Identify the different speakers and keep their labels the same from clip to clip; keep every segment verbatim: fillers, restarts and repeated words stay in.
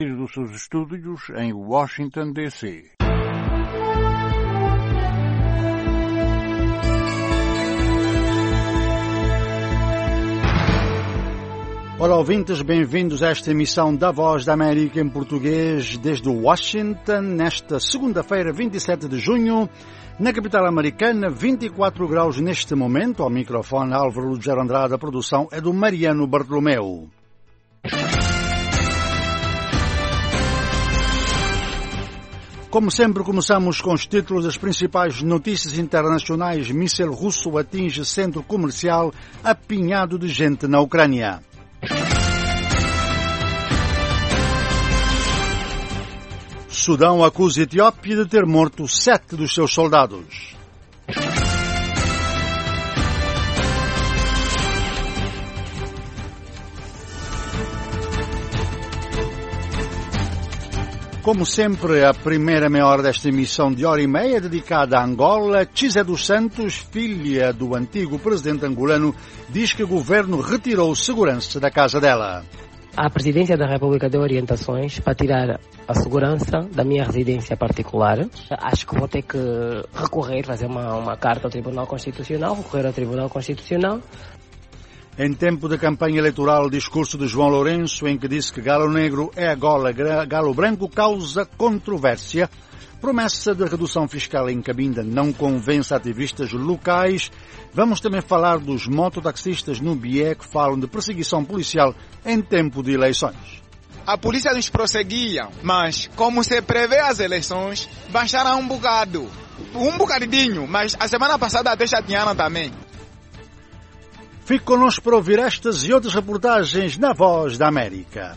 Speaker 1: dos seus estúdios em Washington, D C Olá, ouvintes, bem-vindos a esta emissão da Voz da América em português desde Washington, nesta segunda-feira, vinte e sete de junho, na capital americana, vinte e quatro graus neste momento. Ao microfone, Álvaro Lugero Andrade, a produção é do Mariano Bartolomeu. Como sempre, começamos com os títulos das principais notícias internacionais. Míssil russo atinge centro comercial apinhado de gente na Ucrânia. Sudão acusa a Etiópia de ter morto sete dos seus soldados. Como sempre, a primeira meia hora desta emissão de hora e meia é dedicada a Angola. Chisé dos Santos, filha do antigo presidente angolano, diz que o governo retirou segurança da casa dela.
Speaker 2: A Presidência da República deu orientações para tirar a segurança da minha residência particular. Acho que vou ter que recorrer, fazer uma, uma carta ao Tribunal Constitucional, recorrer ao Tribunal Constitucional.
Speaker 1: Em tempo de campanha eleitoral, discurso de João Lourenço, em que disse que Galo Negro é agora Galo Branco, causa controvérsia. Promessa de redução fiscal em Cabinda não convence ativistas locais. Vamos também falar dos mototaxistas no Bié que falam de perseguição policial em tempo de eleições.
Speaker 3: A polícia nos prosseguia, mas como se prevê as eleições, baixaram um bocado. Um bocadinho, mas a semana passada até chatearam também.
Speaker 1: Fique connosco para ouvir estas e outras reportagens na Voz da América.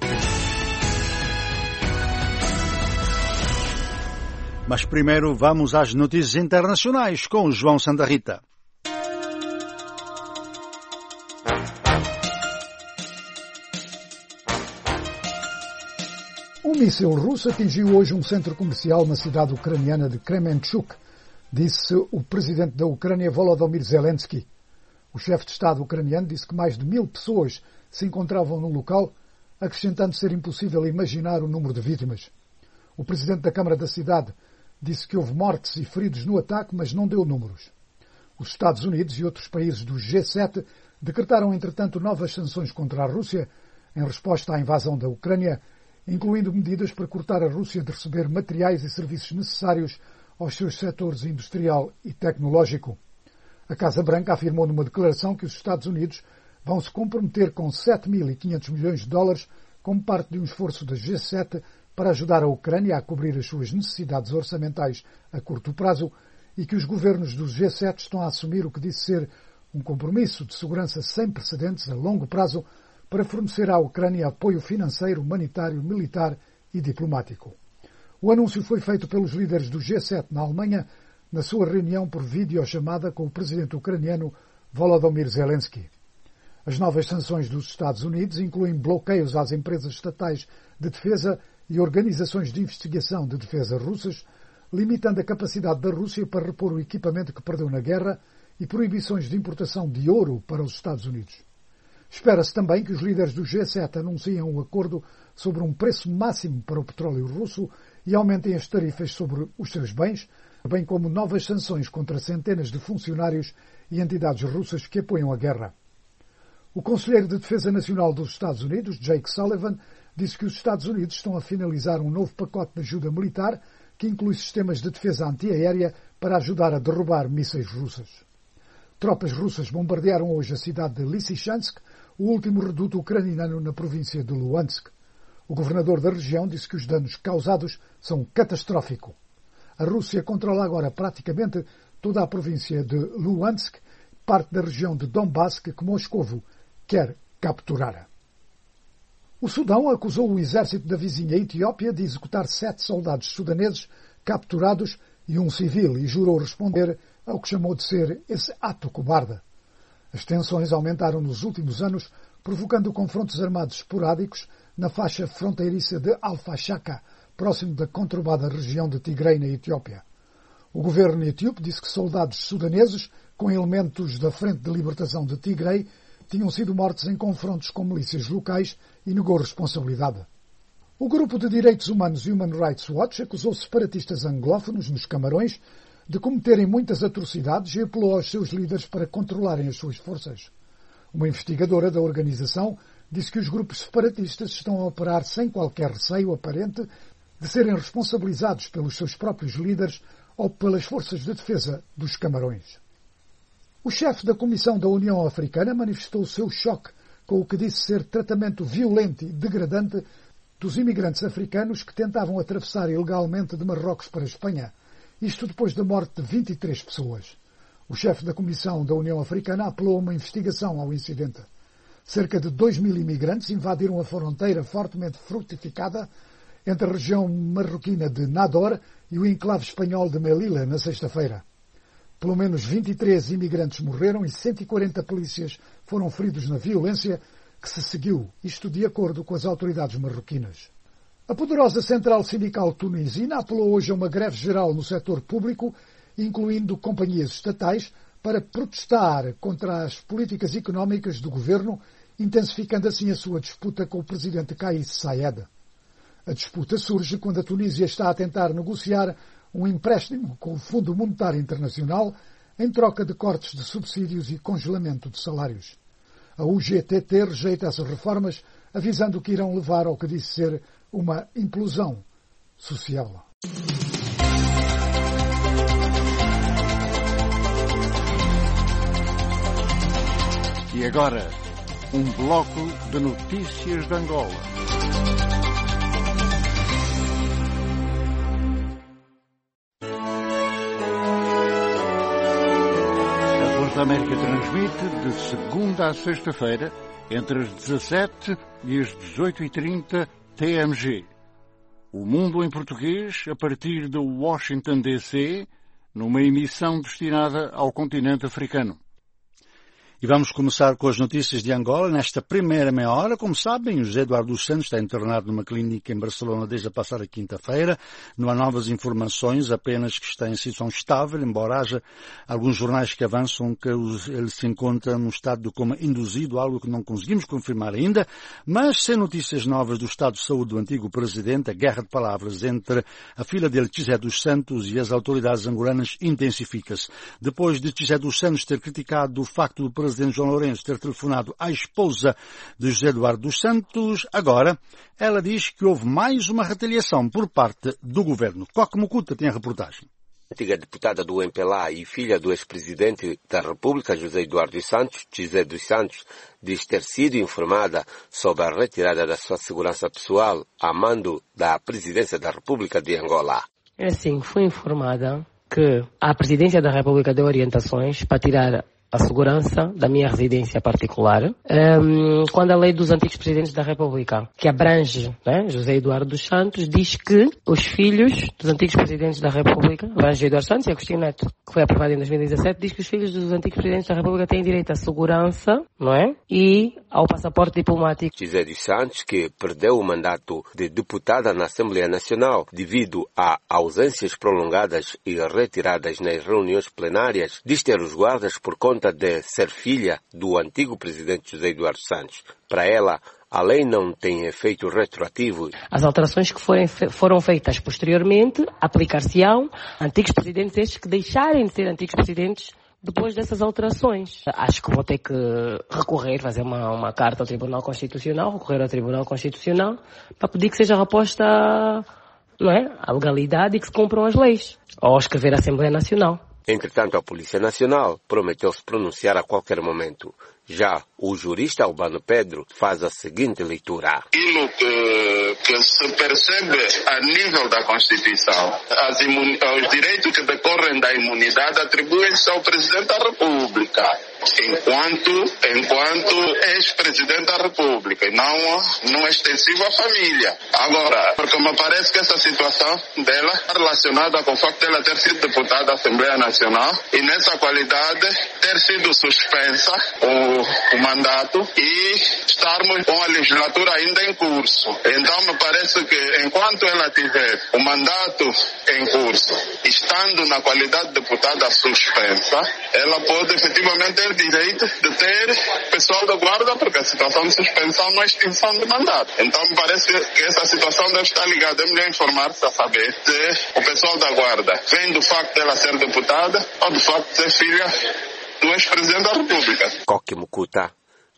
Speaker 1: Mas primeiro vamos às notícias internacionais com João Santa Rita.
Speaker 4: Um míssil russo atingiu hoje um centro comercial na cidade ucraniana de Kremenchuk, disse o presidente da Ucrânia, Volodymyr Zelensky. O chefe de Estado ucraniano disse que mais de mil pessoas se encontravam no local, acrescentando ser impossível imaginar o número de vítimas. O presidente da Câmara da cidade disse que houve mortes e feridos no ataque, mas não deu números. Os Estados Unidos e outros países do G sete decretaram, entretanto, novas sanções contra a Rússia em resposta à invasão da Ucrânia, incluindo medidas para cortar a Rússia de receber materiais e serviços necessários aos seus setores industrial e tecnológico. A Casa Branca afirmou numa declaração que os Estados Unidos vão se comprometer com sete mil e quinhentos milhões de dólares como parte de um esforço da G sete para ajudar a Ucrânia a cobrir as suas necessidades orçamentais a curto prazo e que os governos do G sete estão a assumir o que disse ser um compromisso de segurança sem precedentes a longo prazo para fornecer à Ucrânia apoio financeiro, humanitário, militar e diplomático. O anúncio foi feito pelos líderes do G sete na Alemanha na sua reunião por videochamada com o presidente ucraniano Volodymyr Zelensky. As novas sanções dos Estados Unidos incluem bloqueios às empresas estatais de defesa e organizações de investigação de defesa russas, limitando a capacidade da Rússia para repor o equipamento que perdeu na guerra e proibições de importação de ouro para os Estados Unidos. Espera-se também que os líderes do G sete anunciem um acordo sobre um preço máximo para o petróleo russo e aumentem as tarifas sobre os seus bens, bem como novas sanções contra centenas de funcionários e entidades russas que apoiam a guerra. O conselheiro de Defesa Nacional dos Estados Unidos, Jake Sullivan, disse que os Estados Unidos estão a finalizar um novo pacote de ajuda militar que inclui sistemas de defesa antiaérea para ajudar a derrubar mísseis russos. Tropas russas bombardearam hoje a cidade de Lysychansk, o último reduto ucraniano na província de Luhansk. O governador da região disse que os danos causados são catastróficos. A Rússia controla agora praticamente toda a província de Luhansk, parte da região de Donbass que Moscovo quer capturar. O Sudão acusou o exército da vizinha Etiópia de executar sete soldados sudaneses capturados e um civil e jurou responder ao que chamou de ser esse ato cobarde. As tensões aumentaram nos últimos anos, provocando confrontos armados esporádicos na faixa fronteiriça de Al-Fashaka, próximo da conturbada região de Tigray, na Etiópia. O governo etíope disse que soldados sudaneses, com elementos da Frente de Libertação de Tigray, tinham sido mortos em confrontos com milícias locais e negou responsabilidade. O grupo de direitos humanos Human Rights Watch acusou separatistas anglófonos nos Camarões de cometerem muitas atrocidades e apelou aos seus líderes para controlarem as suas forças. Uma investigadora da organização disse que os grupos separatistas estão a operar sem qualquer receio aparente de serem responsabilizados pelos seus próprios líderes ou pelas forças de defesa dos Camarões. O chefe da Comissão da União Africana manifestou o seu choque com o que disse ser tratamento violento e degradante dos imigrantes africanos que tentavam atravessar ilegalmente de Marrocos para a Espanha, isto depois da morte de vinte e três pessoas. O chefe da Comissão da União Africana apelou a uma investigação ao incidente. Cerca de dois mil imigrantes invadiram a fronteira fortemente frutificada entre a região marroquina de Nador e o enclave espanhol de Melilla na sexta-feira. Pelo menos vinte e três imigrantes morreram e cento e quarenta polícias foram feridos na violência que se seguiu, isto de acordo com as autoridades marroquinas. A poderosa central sindical tunisina apelou hoje a uma greve geral no setor público, incluindo companhias estatais, para protestar contra as políticas económicas do governo, intensificando assim a sua disputa com o presidente Kais Saied. A disputa surge quando a Tunísia está a tentar negociar um empréstimo com o Fundo Monetário Internacional em troca de cortes de subsídios e congelamento de salários. A U G T T rejeita essas reformas, avisando que irão levar ao que disse ser uma implosão social.
Speaker 1: E agora, um bloco de notícias de Angola. A América transmite de segunda a sexta-feira, entre as dezassete e as dezoito e trinta T M G. O Mundo em Português, a partir de Washington, D C, numa emissão destinada ao continente africano. E vamos começar com as notícias de Angola. Nesta primeira meia hora, como sabem, o José Eduardo dos Santos está internado numa clínica em Barcelona desde a passada quinta-feira. Não há novas informações, apenas que está em situação estável, embora haja alguns jornais que avançam que ele se encontra num estado de coma induzido, algo que não conseguimos confirmar ainda. Mas sem notícias novas do estado de saúde do antigo presidente, a guerra de palavras entre a filha dele, José dos Santos, e as autoridades angolanas intensifica-se. Depois de José dos Santos ter criticado o facto do presidente presidente João Lourenço ter telefonado à esposa de José Eduardo dos Santos, agora ela diz que houve mais uma retaliação por parte do governo. Coque Mucuta tem a reportagem.
Speaker 5: A antiga deputada do M P L A e filha do ex-presidente da República, José Eduardo dos Santos, José dos Santos, diz ter sido informada sobre a retirada da sua segurança pessoal a mando da Presidência da República de Angola.
Speaker 2: É assim, fui informada que a Presidência da República deu orientações para tirar a segurança da minha residência particular, um, quando a lei dos antigos presidentes da República, que abrange, né, José Eduardo dos Santos, diz que os filhos dos antigos presidentes da República, abrange José Eduardo Santos e Agostinho Neto, que foi aprovado em dois mil e dezassete, diz que os filhos dos antigos presidentes da República têm direito à segurança, não é? E ao passaporte diplomático.
Speaker 5: José dos Santos, que perdeu o mandato de deputada na Assembleia Nacional devido a ausências prolongadas e retiradas nas reuniões plenárias, diz ter os guardas por conta de ser filha do antigo presidente José Eduardo Santos. Para ela, a lei não tem efeito retroativo.
Speaker 2: As alterações que forem, foram feitas posteriormente aplicar-se-ão a antigos presidentes estes que deixarem de ser antigos presidentes depois dessas alterações. Acho que vou ter que recorrer, fazer uma, uma carta ao Tribunal Constitucional, recorrer ao Tribunal Constitucional para pedir que seja reposta, não é, a legalidade e que se cumpram as leis. Ou escrever a Assembleia Nacional.
Speaker 5: Entretanto, a Polícia Nacional prometeu se pronunciar a qualquer momento. Já o jurista Albano Pedro faz a seguinte leitura.
Speaker 6: Aquilo que, que se percebe a nível da Constituição, as imuni- os direitos que decorrem da imunidade atribuem-se ao Presidente da República, enquanto, enquanto ex-Presidente da República, e não, não extensivo à família. Agora, porque me parece que essa situação dela é relacionada com o facto de ela ter sido deputada da Assembleia Nacional e nessa qualidade ter sido suspensa o o mandato e estarmos com a legislatura ainda em curso. Então me parece que enquanto enquanto ela tiver o mandato em curso, estando na qualidade de deputada suspensa, ela pode efetivamente ter direito de ter pessoal da guarda, porque a situação de suspensão não é extinção de mandato. Então me parece que essa situação deve estar ligada. É melhor informar-se a saber se o pessoal da guarda vem do facto dela ser deputada ou do facto de ser filha do ex-presidente da República.
Speaker 5: Koki Mukuta,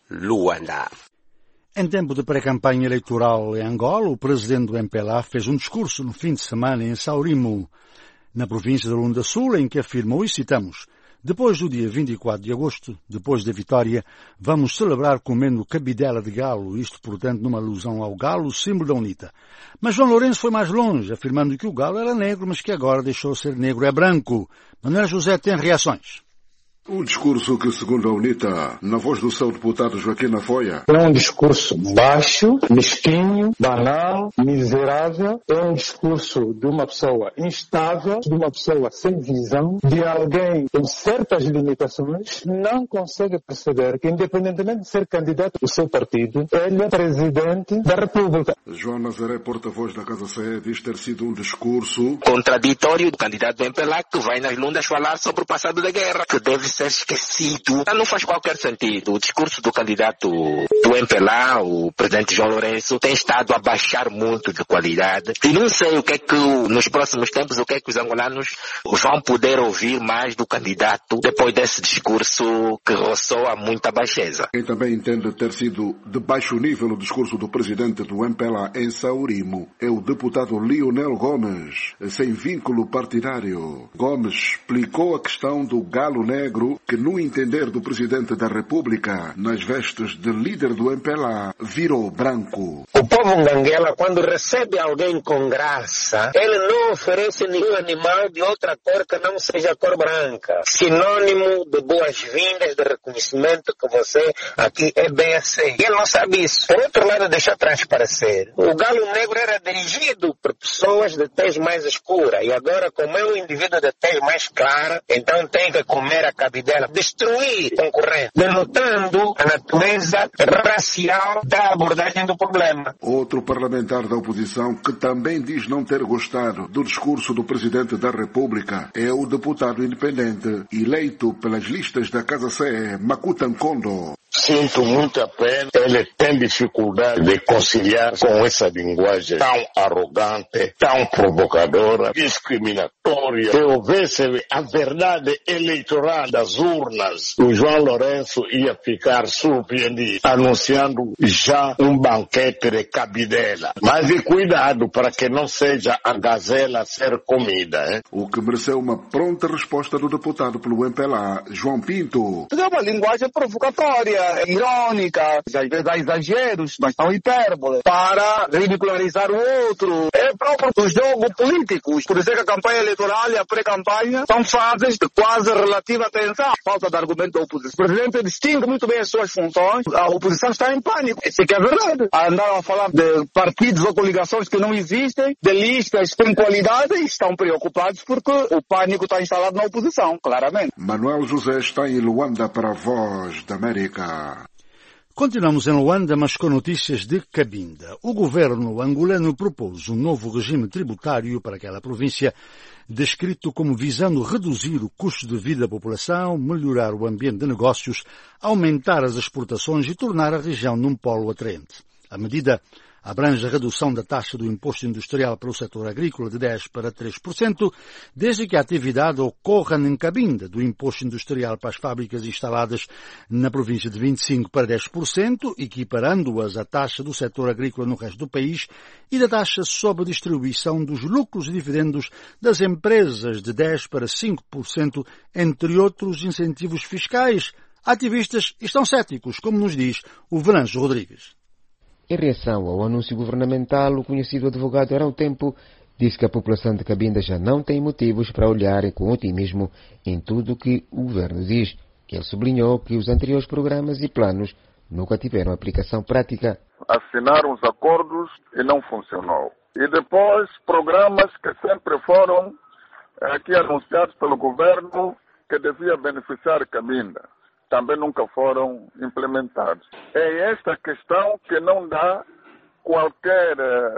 Speaker 5: Luanda.
Speaker 1: Em tempo de pré-campanha eleitoral em Angola, o presidente do M P L A fez um discurso no fim de semana em Saurimo, na província de Luanda Sul, em que afirmou, e citamos: depois do dia vinte e quatro de agosto, depois da vitória, vamos celebrar comendo cabidela de galo, isto, portanto, numa alusão ao galo, símbolo da UNITA. Mas João Lourenço foi mais longe, afirmando que o galo era negro, mas que agora deixou de ser negro, é branco. Manuel José tem reações.
Speaker 7: Um discurso que, segundo a UNITA, na voz do seu deputado Joaquim Afoia,
Speaker 8: é um discurso baixo, mesquinho, banal, miserável. É um discurso de uma pessoa instável, de uma pessoa sem visão, de alguém com certas limitações, não consegue perceber que, independentemente de ser candidato do seu partido, ele é presidente da República.
Speaker 7: João Nazaré, porta-voz da Casa C E, diz ter sido um discurso
Speaker 5: contraditório do candidato do M P L A, que vai nas Lundas falar sobre o passado da guerra, que deve ser esquecido. Não faz qualquer sentido. O discurso do candidato do M P L A, o presidente João Lourenço, tem estado a baixar muito de qualidade. E não sei o que é que, nos próximos tempos, o que é que os angolanos vão poder ouvir mais do candidato depois desse discurso que ressoa muita baixeza.
Speaker 7: Quem também entende ter sido de baixo nível o discurso do presidente do M P L A em Saurimo é o deputado Lionel Gomes, sem vínculo partidário. Gomes explicou a questão do galo negro que, no entender do presidente da República, nas vestes de líder do M P L A, virou branco.
Speaker 8: O povo nganguela, quando recebe alguém com graça, ele não oferece nenhum animal de outra cor que não seja cor branca. Sinônimo de boas-vindas, de reconhecimento que você aqui é bem aceito. Ele não sabe isso. Por outro lado, deixa transparecer. O galo negro era dirigido por pessoas de tez mais escura. E agora, como é um indivíduo de tez mais clara, então tem que comer a cabidela, destruir o concorrente, denotando a natureza racial da abordagem do problema.
Speaker 7: Outro parlamentar da oposição que também diz não ter gostado do discurso do presidente da República é o deputado independente eleito pelas listas da Casa C E, Makuta Nkondo.
Speaker 9: Sinto muita pena, ele tem dificuldade de conciliar com essa linguagem tão arrogante, tão provocadora, discriminatória. Se houvesse a verdade eleitoral das urnas, o João Lourenço ia ficar surpreendido, anunciando já um banquete de cabidela. Mas e cuidado para que não seja a gazela a ser comida. Hein?
Speaker 7: O que mereceu uma pronta resposta do deputado pelo M P L A, João Pinto.
Speaker 10: É uma linguagem provocatória, irônica, às vezes há exageros, mas são hipérboles, para ridicularizar o outro. É próprio do jogo político. Por isso é que a campanha eleitoral e a pré-campanha são fases de quase relativa tensão. Falta de argumento da oposição. O presidente distingue muito bem as suas funções. A oposição está em pânico. Isso é que é verdade. Andaram a falar de partidos ou coligações que não existem, de listas sem qualidade, e estão preocupados porque o pânico está instalado na oposição, claramente.
Speaker 7: Manuel José está em Luanda para a Voz da América.
Speaker 1: Continuamos em Luanda, mas com notícias de Cabinda. O governo angolano propôs um novo regime tributário para aquela província, descrito como visando reduzir o custo de vida da população, melhorar o ambiente de negócios, aumentar as exportações e tornar a região num polo atraente. A medida abrange a redução da taxa do imposto industrial para o setor agrícola de dez por cento para três por cento, desde que a atividade ocorra em Cabinda, do imposto industrial para as fábricas instaladas na província de vinte e cinco por cento para dez por cento, equiparando-as à taxa do setor agrícola no resto do país, e da taxa sobre a distribuição dos lucros e dividendos das empresas de dez por cento para cinco por cento, entre outros incentivos fiscais. Ativistas estão céticos, como nos diz o Venâncio Rodrigues.
Speaker 11: Em reação ao anúncio governamental, o conhecido advogado Arão Tempo disse que a população de Cabinda já não tem motivos para olhar com otimismo em tudo o que o governo diz. Ele sublinhou que os anteriores programas e planos nunca tiveram aplicação prática.
Speaker 12: Assinaram os acordos e não funcionou. E depois, programas que sempre foram aqui anunciados pelo governo que devia beneficiar Cabinda, também nunca foram implementados. É esta questão que não dá qualquer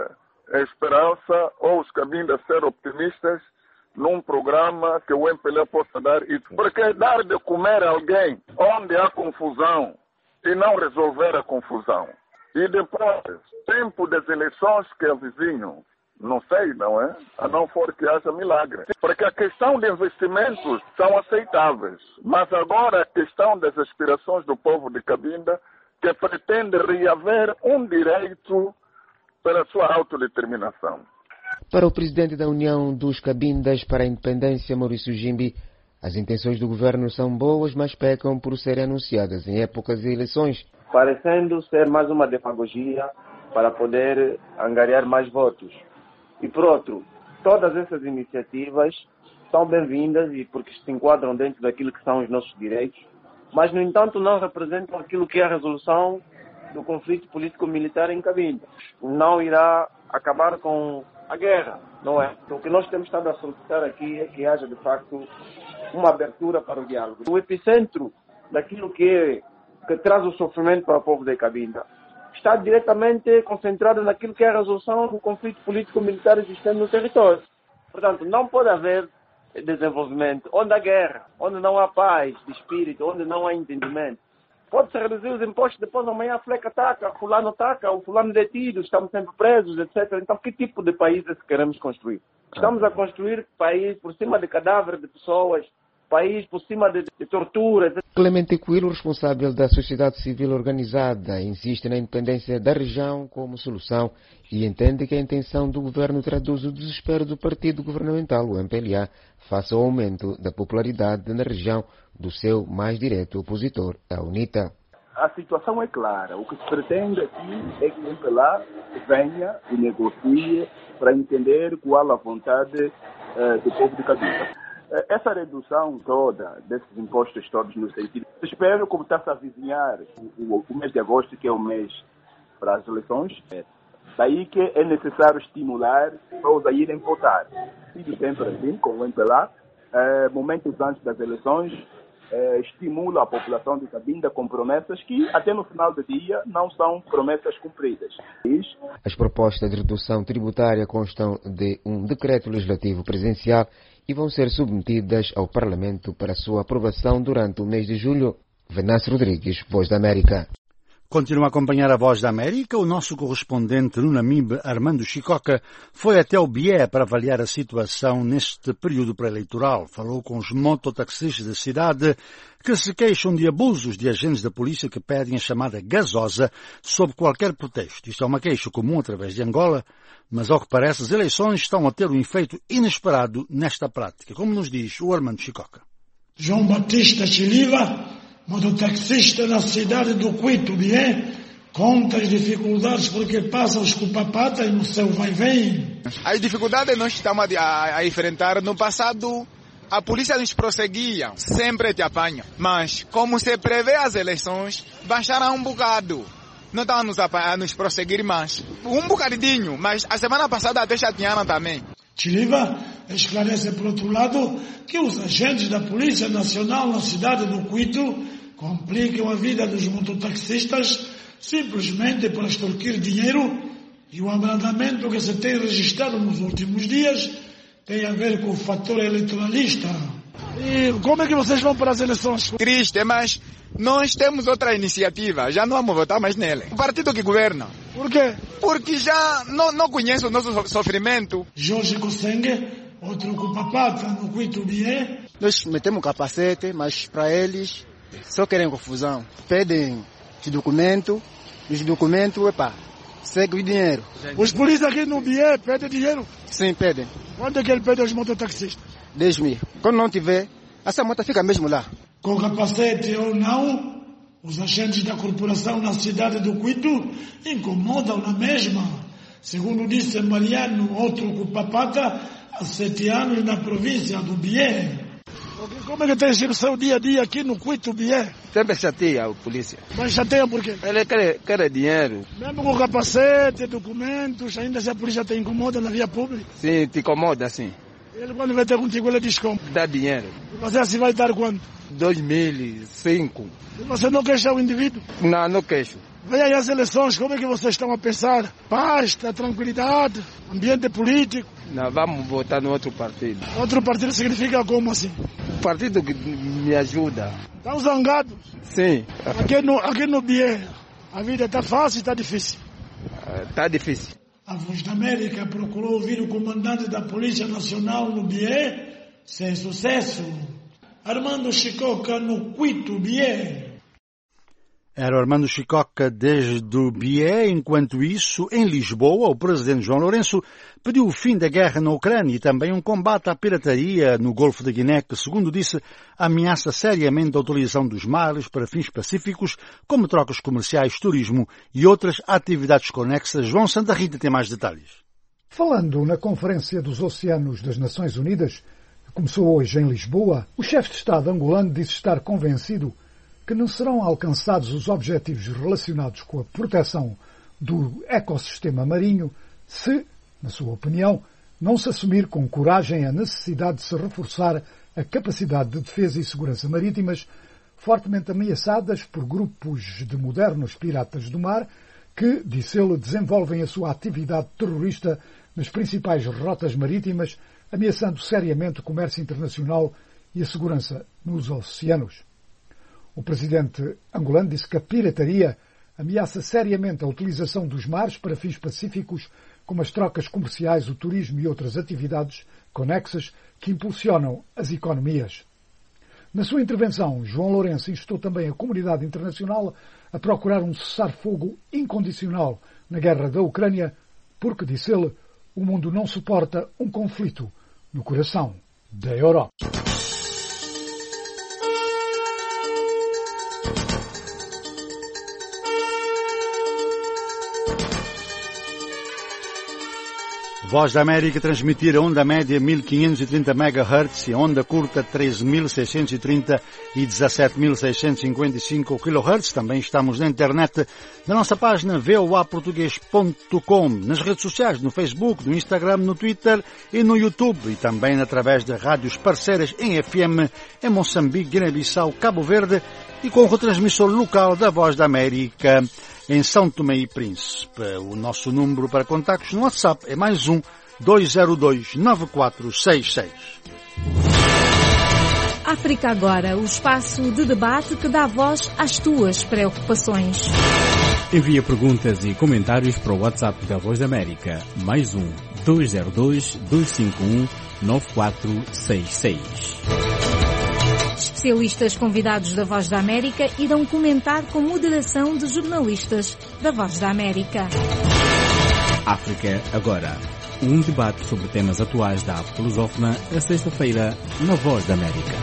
Speaker 12: a esperança ou os cabindas ser optimistas num programa que o M P L A possa dar isso. Porque dar de comer a alguém onde há confusão e não resolver a confusão. E depois, tempo das eleições que avizinham, não sei, não é? A não for que haja milagre. Porque a questão de investimentos são aceitáveis. Mas agora a questão das aspirações do povo de Cabinda, que pretende reaver um direito pela sua autodeterminação.
Speaker 11: Para o presidente da União dos Cabindas para a Independência, Maurício Jimbi, as intenções do governo são boas, mas pecam por serem anunciadas em épocas de eleições.
Speaker 13: Parecendo ser mais uma demagogia para poder angariar mais votos. E por outro, todas essas iniciativas são bem-vindas e porque se enquadram dentro daquilo que são os nossos direitos, mas, no entanto, não representam aquilo que é a resolução do conflito político-militar em Cabinda. Não irá acabar com a guerra, não é? Então, o que nós temos estado a solicitar aqui é que haja, de facto, uma abertura para o diálogo. O epicentro daquilo que, é, que traz o sofrimento para o povo de Cabinda está diretamente concentrado naquilo que é a resolução do conflito político-militar existente no território. Portanto, não pode haver desenvolvimento onde há guerra, onde não há paz de espírito, onde não há entendimento. Pode-se reduzir os impostos, depois amanhã a fleca ataca, fulano ataca, o fulano detido, estamos sempre presos, etcétera. Então, que tipo de país é que queremos construir? Estamos a construir país por cima de cadáveres de pessoas, país por cima de, de tortura, etcétera.
Speaker 11: Clemente Coelho, responsável da sociedade civil organizada, insiste na independência da região como solução e entende que a intenção do governo traduz o desespero do partido governamental, o M P L A, face ao aumento da popularidade na região do seu mais direto opositor, a UNITA.
Speaker 14: A situação é clara. O que se pretende aqui é que o M P L A venha e negocie para entender qual a vontade uh, do povo de Cabinda. Essa redução toda desses impostos todos no sentido, espero como está-se a avizinhar o, o, o mês de agosto, que é o mês para as eleições, é daí que é necessário estimular as pessoas a irem votar. Sido sempre assim, com o M P L A, é, momentos antes das eleições, é, estimula a população de Cabinda com promessas que, até no final do dia, não são promessas cumpridas.
Speaker 11: As propostas de redução tributária constam de um decreto legislativo presidencial e vão ser submetidas ao Parlamento para sua aprovação durante o mês de julho. Venâncio Rodrigues, Voz da América.
Speaker 1: Continua a acompanhar a Voz da América. O nosso correspondente no Namibe, Armando Chicoca, foi até o Bié para avaliar a situação neste período pré-eleitoral. Falou com os mototaxistas da cidade que se queixam de abusos de agentes da polícia que pedem a chamada gasosa sob qualquer pretexto. Isto é uma queixa comum através de Angola, mas ao que parece as eleições estão a ter um efeito inesperado nesta prática, como nos diz o Armando Chicoca.
Speaker 15: João Batista Chiliva, mototaxista na cidade do Cuito, Bié, conta as dificuldades porque passa os cupapatas no seu vai-vem.
Speaker 3: As dificuldades nós estamos a, a enfrentar no passado. A polícia nos prosseguia, sempre te apanha. Mas, como se prevê as eleições, baixaram um bocado. Não estão a nos, a nos prosseguir mais. Um bocadinho, mas a semana passada até chatearam também.
Speaker 15: Chiliva esclarece, por outro lado, que os agentes da Polícia Nacional na cidade do Cuito complicam a vida dos mototaxistas simplesmente para extorquir dinheiro e o abrandamento que se tem registrado nos últimos dias tem a ver com o fator eleitoralista. E como é que vocês vão para as eleições?
Speaker 3: Triste, mas nós temos outra iniciativa, já não vamos votar mais nele. O partido que governa.
Speaker 15: Por quê?
Speaker 3: Porque já não, não conhece o nosso sofrimento.
Speaker 15: Jorge Kossenge, outro culpapata no Cuito Bié.
Speaker 16: Nós metemos capacete, mas para eles só querem confusão. Pedem de documento, os documentos, epá, segue o dinheiro.
Speaker 15: Os polícias aqui no Bié pedem dinheiro?
Speaker 16: Sim, pedem.
Speaker 15: Quanto é que ele pede aos mototaxistas?
Speaker 16: dez mil. Quando não tiver, essa moto fica mesmo lá.
Speaker 15: Com capacete ou não, os agentes da corporação na cidade do Cuito incomodam na mesma. Segundo disse Mariano, outro cupapata, há sete anos na província do Bié. Como é que tem sido o seu dia a dia aqui no Cuito Bié?
Speaker 16: Sempre chateia a polícia.
Speaker 15: Mas chateia por quê?
Speaker 16: Ele quer, quer dinheiro.
Speaker 15: Mesmo com capacete, documentos, ainda se a polícia te incomoda na via pública?
Speaker 16: Sim, te incomoda, sim.
Speaker 15: Ele quando vai ter contigo, ele diz como?
Speaker 16: Dá dinheiro.
Speaker 15: E você assim vai dar quanto?
Speaker 16: Dois mil, cinco.
Speaker 15: E você não queixa o indivíduo?
Speaker 16: Não, não queixo.
Speaker 15: Vem aí as eleições, como é que vocês estão a pensar? Paz, tranquilidade, ambiente político?
Speaker 17: Não, vamos votar no outro partido.
Speaker 15: Outro partido significa como assim?
Speaker 17: O partido que me ajuda.
Speaker 15: Estão zangados?
Speaker 17: Sim.
Speaker 15: Aqui no, aqui no Bié, a vida está fácil ou está difícil?
Speaker 17: Está uh, difícil.
Speaker 15: A Voz da América procurou ouvir o comandante da Polícia Nacional no Bié, sem sucesso. Armando Chicoca no Quito, Bié.
Speaker 1: Era Armando Chicoca desde o Bié. Enquanto isso, em Lisboa, o presidente João Lourenço pediu o fim da guerra na Ucrânia e também um combate à pirataria no Golfo da Guiné, que, segundo disse, ameaça seriamente a utilização dos mares para fins pacíficos, como trocas comerciais, turismo e outras atividades conexas. João Santa Rita tem mais detalhes.
Speaker 4: Falando na Conferência dos Oceanos das Nações Unidas, que começou hoje em Lisboa, o chefe de Estado angolano disse estar convencido que não serão alcançados os objetivos relacionados com a proteção do ecossistema marinho se, na sua opinião, não se assumir com coragem a necessidade de se reforçar a capacidade de defesa e segurança marítimas, fortemente ameaçadas por grupos de modernos piratas do mar que, disse ele, desenvolvem a sua atividade terrorista nas principais rotas marítimas, ameaçando seriamente o comércio internacional e a segurança nos oceanos. O presidente angolano disse que a pirataria ameaça seriamente a utilização dos mares para fins pacíficos, como as trocas comerciais, o turismo e outras atividades conexas que impulsionam as economias. Na sua intervenção, João Lourenço instou também a comunidade internacional a procurar um cessar-fogo incondicional na guerra da Ucrânia, porque, disse ele, o mundo não suporta um conflito no coração da Europa.
Speaker 1: Voz da América transmitir a onda média mil quinhentos e trinta megahertz e a onda curta treze mil seiscentos e trinta e dezassete mil seiscentos e cinquenta e cinco kilohertz. Também estamos na internet, na nossa página v o a português ponto com, nas redes sociais, no Facebook, no Instagram, no Twitter e no YouTube, e também através de rádios parceiras em F M em Moçambique, Guiné-Bissau, Cabo Verde e com o retransmissor local da Voz da América em São Tomé e Príncipe. O nosso número para contactos no WhatsApp é mais um dois zero dois nove quatro seis seis.
Speaker 18: África Agora, o espaço de debate que dá voz às tuas preocupações.
Speaker 19: Envia perguntas e comentários para o WhatsApp da Voz da América, mais um dois zero dois dois cinco um nove quatro seis seis.
Speaker 18: Especialistas convidados da Voz da América irão comentar com moderação de jornalistas da Voz da América.
Speaker 19: África Agora, um debate sobre temas atuais da África lusófona, a sexta-feira, na Voz da América.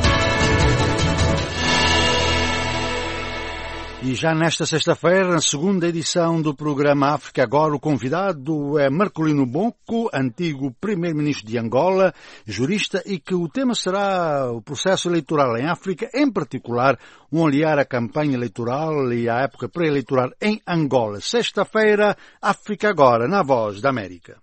Speaker 1: E já nesta sexta-feira, na segunda edição do programa África Agora, o convidado é Marcolino Bonco, antigo primeiro-ministro de Angola, jurista, e que o tema será o processo eleitoral em África, em particular, um olhar à campanha eleitoral e à época pré-eleitoral em Angola. Sexta-feira, África Agora, na Voz da América.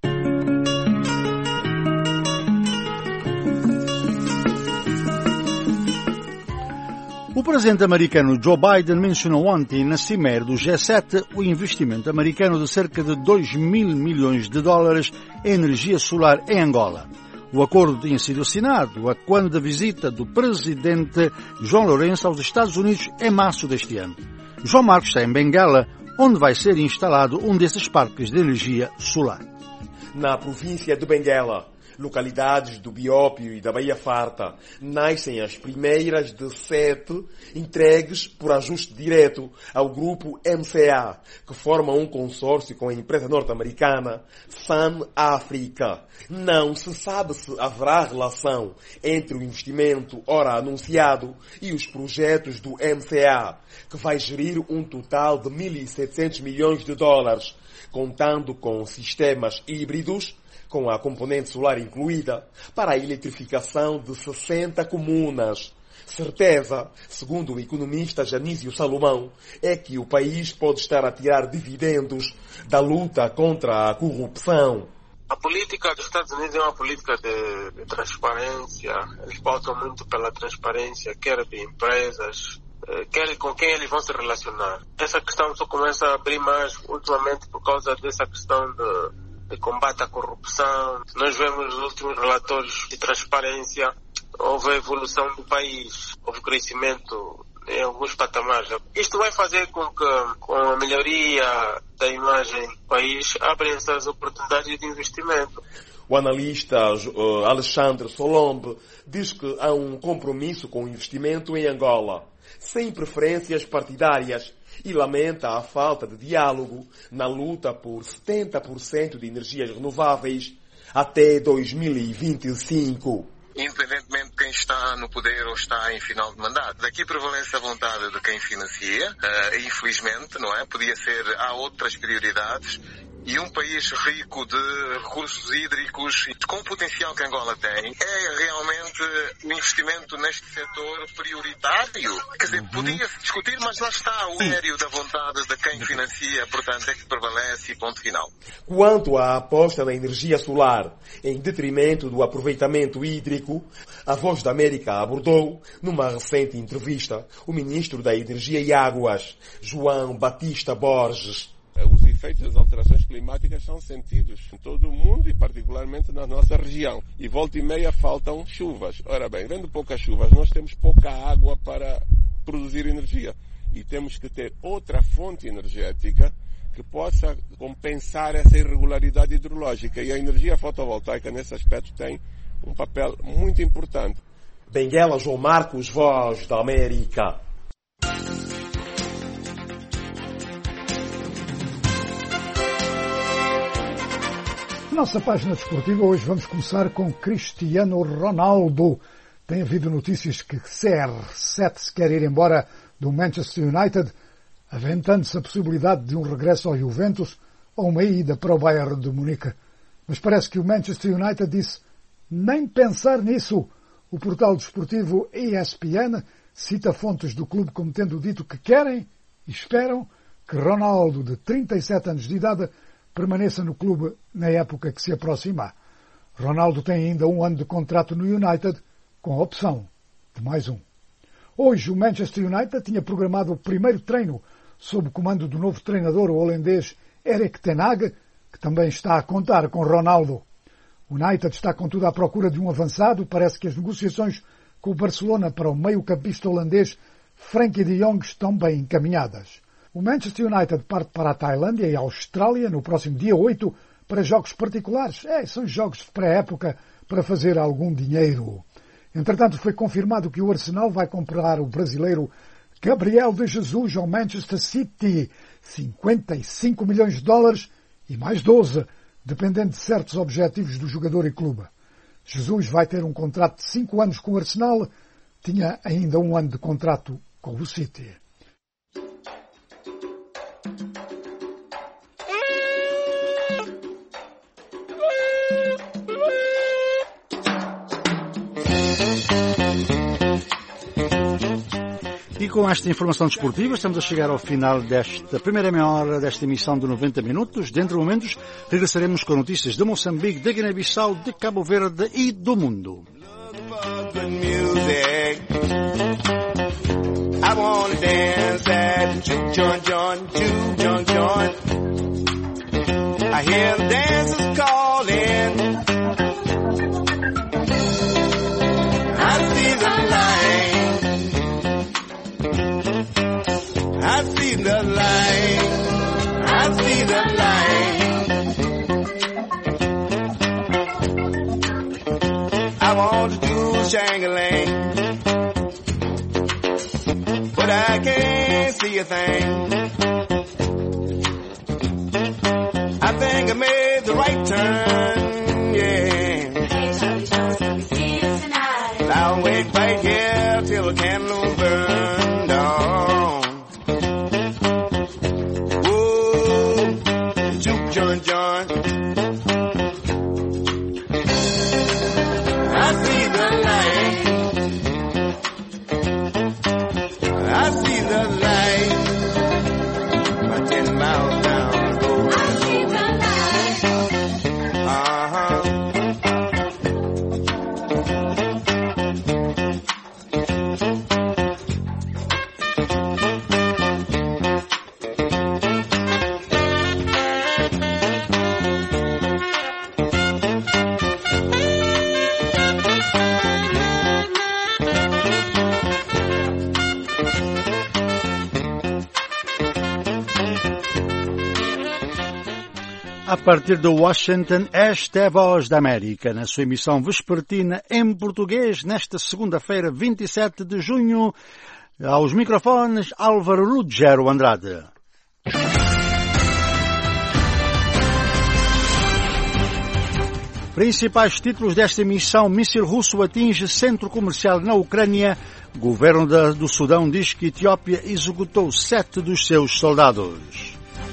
Speaker 1: O presidente americano Joe Biden mencionou ontem na cimeira do G sete o investimento americano de cerca de dois mil milhões de dólares em energia solar em Angola. O acordo tinha sido assinado a quando da visita do presidente João Lourenço aos Estados Unidos em março deste ano. João Marcos está em Benguela, onde vai ser instalado um desses parques de energia solar.
Speaker 20: Na província de Benguela, localidades do Biópio e da Baía Farta, nascem as primeiras de sete entregues por ajuste direto ao grupo M C A, que forma um consórcio com a empresa norte-americana Sun Africa. Não se sabe se haverá relação entre o investimento ora anunciado e os projetos do M C A, que vai gerir um total de mil e setecentos milhões de dólares, contando com sistemas híbridos, com a componente solar incluída, para a eletrificação de sessenta comunas. Certeza, segundo o economista Janísio Salomão, é que o país pode estar a tirar dividendos da luta contra a corrupção.
Speaker 8: A política dos Estados Unidos é uma política de, de transparência. Eles pautam muito pela transparência, quer de empresas, querem, com quem eles vão se relacionar. Essa questão só começa a abrir mais ultimamente por causa dessa questão de, de combate à corrupção. Nós vemos nos últimos relatórios de transparência, houve evolução do país, houve crescimento em alguns patamares. Isto vai fazer com que, com a melhoria da imagem do país, abra essas oportunidades de investimento.
Speaker 20: O analista uh, Alexandre Solombe diz que há um compromisso com o investimento em Angola, sem preferências partidárias, e lamenta a falta de diálogo na luta por setenta por cento de energias renováveis até dois mil e vinte e cinco.
Speaker 21: Independentemente de quem está no poder ou está em final de mandato. Daqui prevalece a vontade de quem financia, uh, infelizmente, não é? Podia ser, há outras prioridades. E um país rico de recursos hídricos, com o potencial que Angola tem, é realmente o investimento neste setor prioritário. Quer dizer, podia-se discutir, mas lá está o mério da vontade de quem financia, portanto, é que prevalece e ponto final.
Speaker 20: Quanto à aposta na energia solar, em detrimento do aproveitamento hídrico, a Voz da América abordou, numa recente entrevista, o ministro da Energia e Águas, João Batista Borges.
Speaker 22: Os efeitos das alterações climáticas são sentidos em todo o mundo e particularmente na nossa região. E volta e meia faltam chuvas. Ora bem, vendo poucas chuvas, nós temos pouca água para produzir energia. E temos que ter outra fonte energética que possa compensar essa irregularidade hidrológica. E a energia fotovoltaica, nesse aspecto, tem um papel muito importante.
Speaker 20: Benguela João Marcos, Voz da América.
Speaker 4: Nossa página desportiva, hoje vamos começar com Cristiano Ronaldo. Tem havido notícias que C R sete se quer ir embora do Manchester United, aventando-se a possibilidade de um regresso ao Juventus ou uma ida para o Bayern de Munique. Mas parece que o Manchester United disse nem pensar nisso. O portal desportivo E S P N cita fontes do clube como tendo dito que querem e esperam que Ronaldo, de trinta e sete anos de idade, permaneça no clube na época que se aproxima. Ronaldo tem ainda um ano de contrato no United, com a opção de mais um. Hoje o Manchester United tinha programado o primeiro treino sob o comando do novo treinador holandês Erik ten Hag, que também está a contar com Ronaldo. O United está contudo à procura de um avançado. Parece que as negociações com o Barcelona para o meio-campista holandês Frenkie de Jong estão bem encaminhadas. O Manchester United parte para a Tailândia e a Austrália no próximo dia oito para jogos particulares. É, são jogos de pré-época para fazer algum dinheiro. Entretanto, foi confirmado que o Arsenal vai comprar o brasileiro Gabriel de Jesus ao Manchester City. cinquenta e cinco milhões de dólares e mais doze, dependendo de certos objetivos do jogador e clube. Jesus vai ter um contrato de cinco anos com o Arsenal. Tinha ainda um ano de contrato com o City.
Speaker 1: E com esta informação desportiva estamos a chegar ao final desta primeira meia hora desta emissão de noventa minutos. Dentro de momentos regressaremos com notícias de Moçambique, de Guiné-Bissau, de Cabo Verde e do mundo. I wanna dance at the juke joint, joint, juke joint, joint. I hear the dancers calling. I see the light. I see the light. I see the light. I want to do Shang-a-Lang, but I can't see a thing. I think I made the right turn, yeah. I'll wait right here till the candle burn down. Whoa, juke joint, joint. I see the light. I see the light. My ten miles down the road. I see the light. Uh, partir de Washington, esta é a Voz da América, na sua emissão vespertina em português, nesta segunda-feira, vinte e sete de junho, aos microfones Álvaro Ruggiero Andrade. Principais títulos desta emissão: míssil russo atinge centro comercial na Ucrânia. Governo da, do Sudão diz que a Etiópia executou sete dos seus soldados.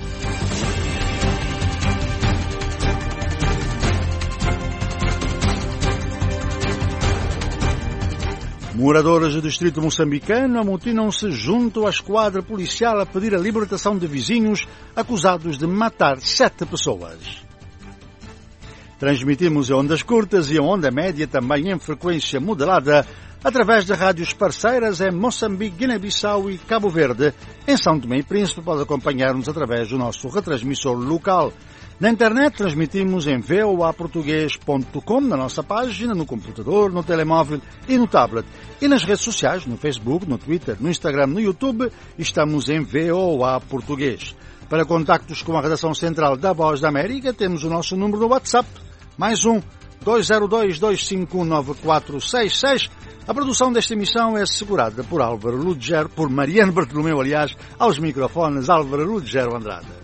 Speaker 1: Moradores do distrito moçambicano amotinam-se junto à esquadra policial a pedir a libertação de vizinhos acusados de matar sete pessoas. Transmitimos em ondas curtas e em onda média, também em frequência modulada, através de rádios parceiras em Moçambique, Guiné-Bissau e Cabo Verde. Em São Tomé e Príncipe pode acompanhar-nos através do nosso retransmissor local. Na internet transmitimos em v o a português ponto com, na nossa página, no computador, no telemóvel e no tablet. E nas redes sociais, no Facebook, no Twitter, no Instagram, no YouTube, estamos em V O A Português. Para contactos com a redação central da Voz da América, temos o nosso número no WhatsApp, mais um, dois zero dois, dois cinco um, nove quatro seis seis. A produção desta emissão é assegurada por Álvaro Ruggiero, por Mariano Bartolomeu, aliás, aos microfones Álvaro Ruggiero Andrade.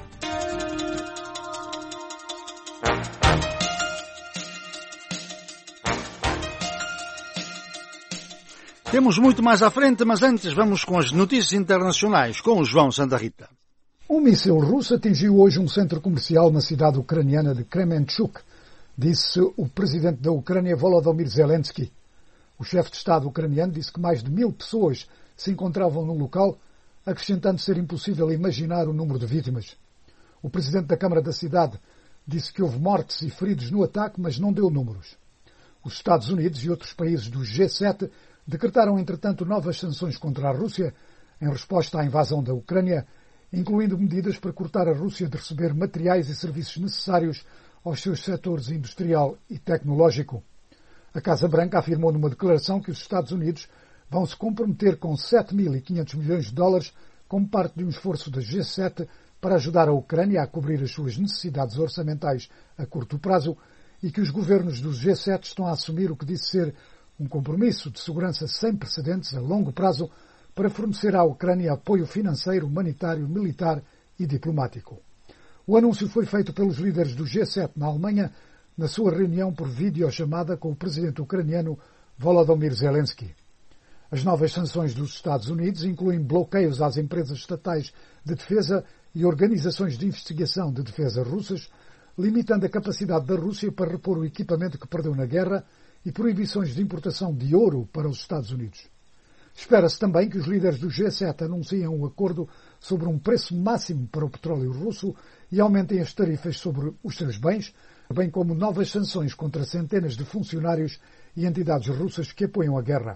Speaker 1: Temos muito mais à frente, mas antes vamos com as notícias internacionais, com o João Santa Rita.
Speaker 4: Um míssil russo atingiu hoje um centro comercial na cidade ucraniana de Kremenchuk, disse o presidente da Ucrânia, Volodymyr Zelensky. O chefe de Estado ucraniano disse que mais de mil pessoas se encontravam no local, acrescentando ser impossível imaginar o número de vítimas. O presidente da Câmara da cidade disse que houve mortes e feridos no ataque, mas não deu números. Os Estados Unidos e outros países do G sete decretaram, entretanto, novas sanções contra a Rússia em resposta à invasão da Ucrânia, incluindo medidas para cortar a Rússia de receber materiais e serviços necessários aos seus setores industrial e tecnológico. A Casa Branca afirmou numa declaração que os Estados Unidos vão se comprometer com sete mil e quinhentos milhões de dólares como parte de um esforço da G sete para ajudar a Ucrânia a cobrir as suas necessidades orçamentais a curto prazo e que os governos do G sete estão a assumir o que disse ser um compromisso de segurança sem precedentes a longo prazo para fornecer à Ucrânia apoio financeiro, humanitário, militar e diplomático. O anúncio foi feito pelos líderes do G sete na Alemanha na sua reunião por videochamada com o presidente ucraniano Volodymyr Zelensky. As novas sanções dos Estados Unidos incluem bloqueios às empresas estatais de defesa e organizações de investigação de defesa russas, limitando a capacidade da Rússia para repor o equipamento que perdeu na guerra e proibições de importação de ouro para os Estados Unidos. Espera-se também que os líderes do G sete anunciem um acordo sobre um preço máximo para o petróleo russo e aumentem as tarifas sobre os seus bens, bem como novas sanções contra centenas de funcionários e entidades russas que apoiam a guerra.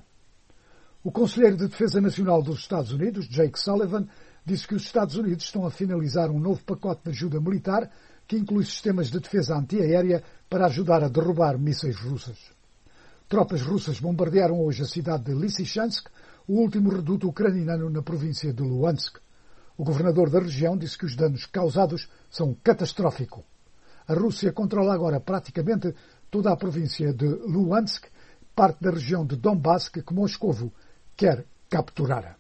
Speaker 4: O conselheiro de Defesa Nacional dos Estados Unidos, Jake Sullivan, disse que os Estados Unidos estão a finalizar um novo pacote de ajuda militar que inclui sistemas de defesa antiaérea para ajudar a derrubar mísseis russos. Tropas russas bombardearam hoje a cidade de Lysychansk, o último reduto ucraniano na província de Luhansk. O governador da região disse que os danos causados são catastróficos. A Rússia controla agora praticamente toda a província de Luhansk, parte da região de Donbass que Moscovo quer capturar.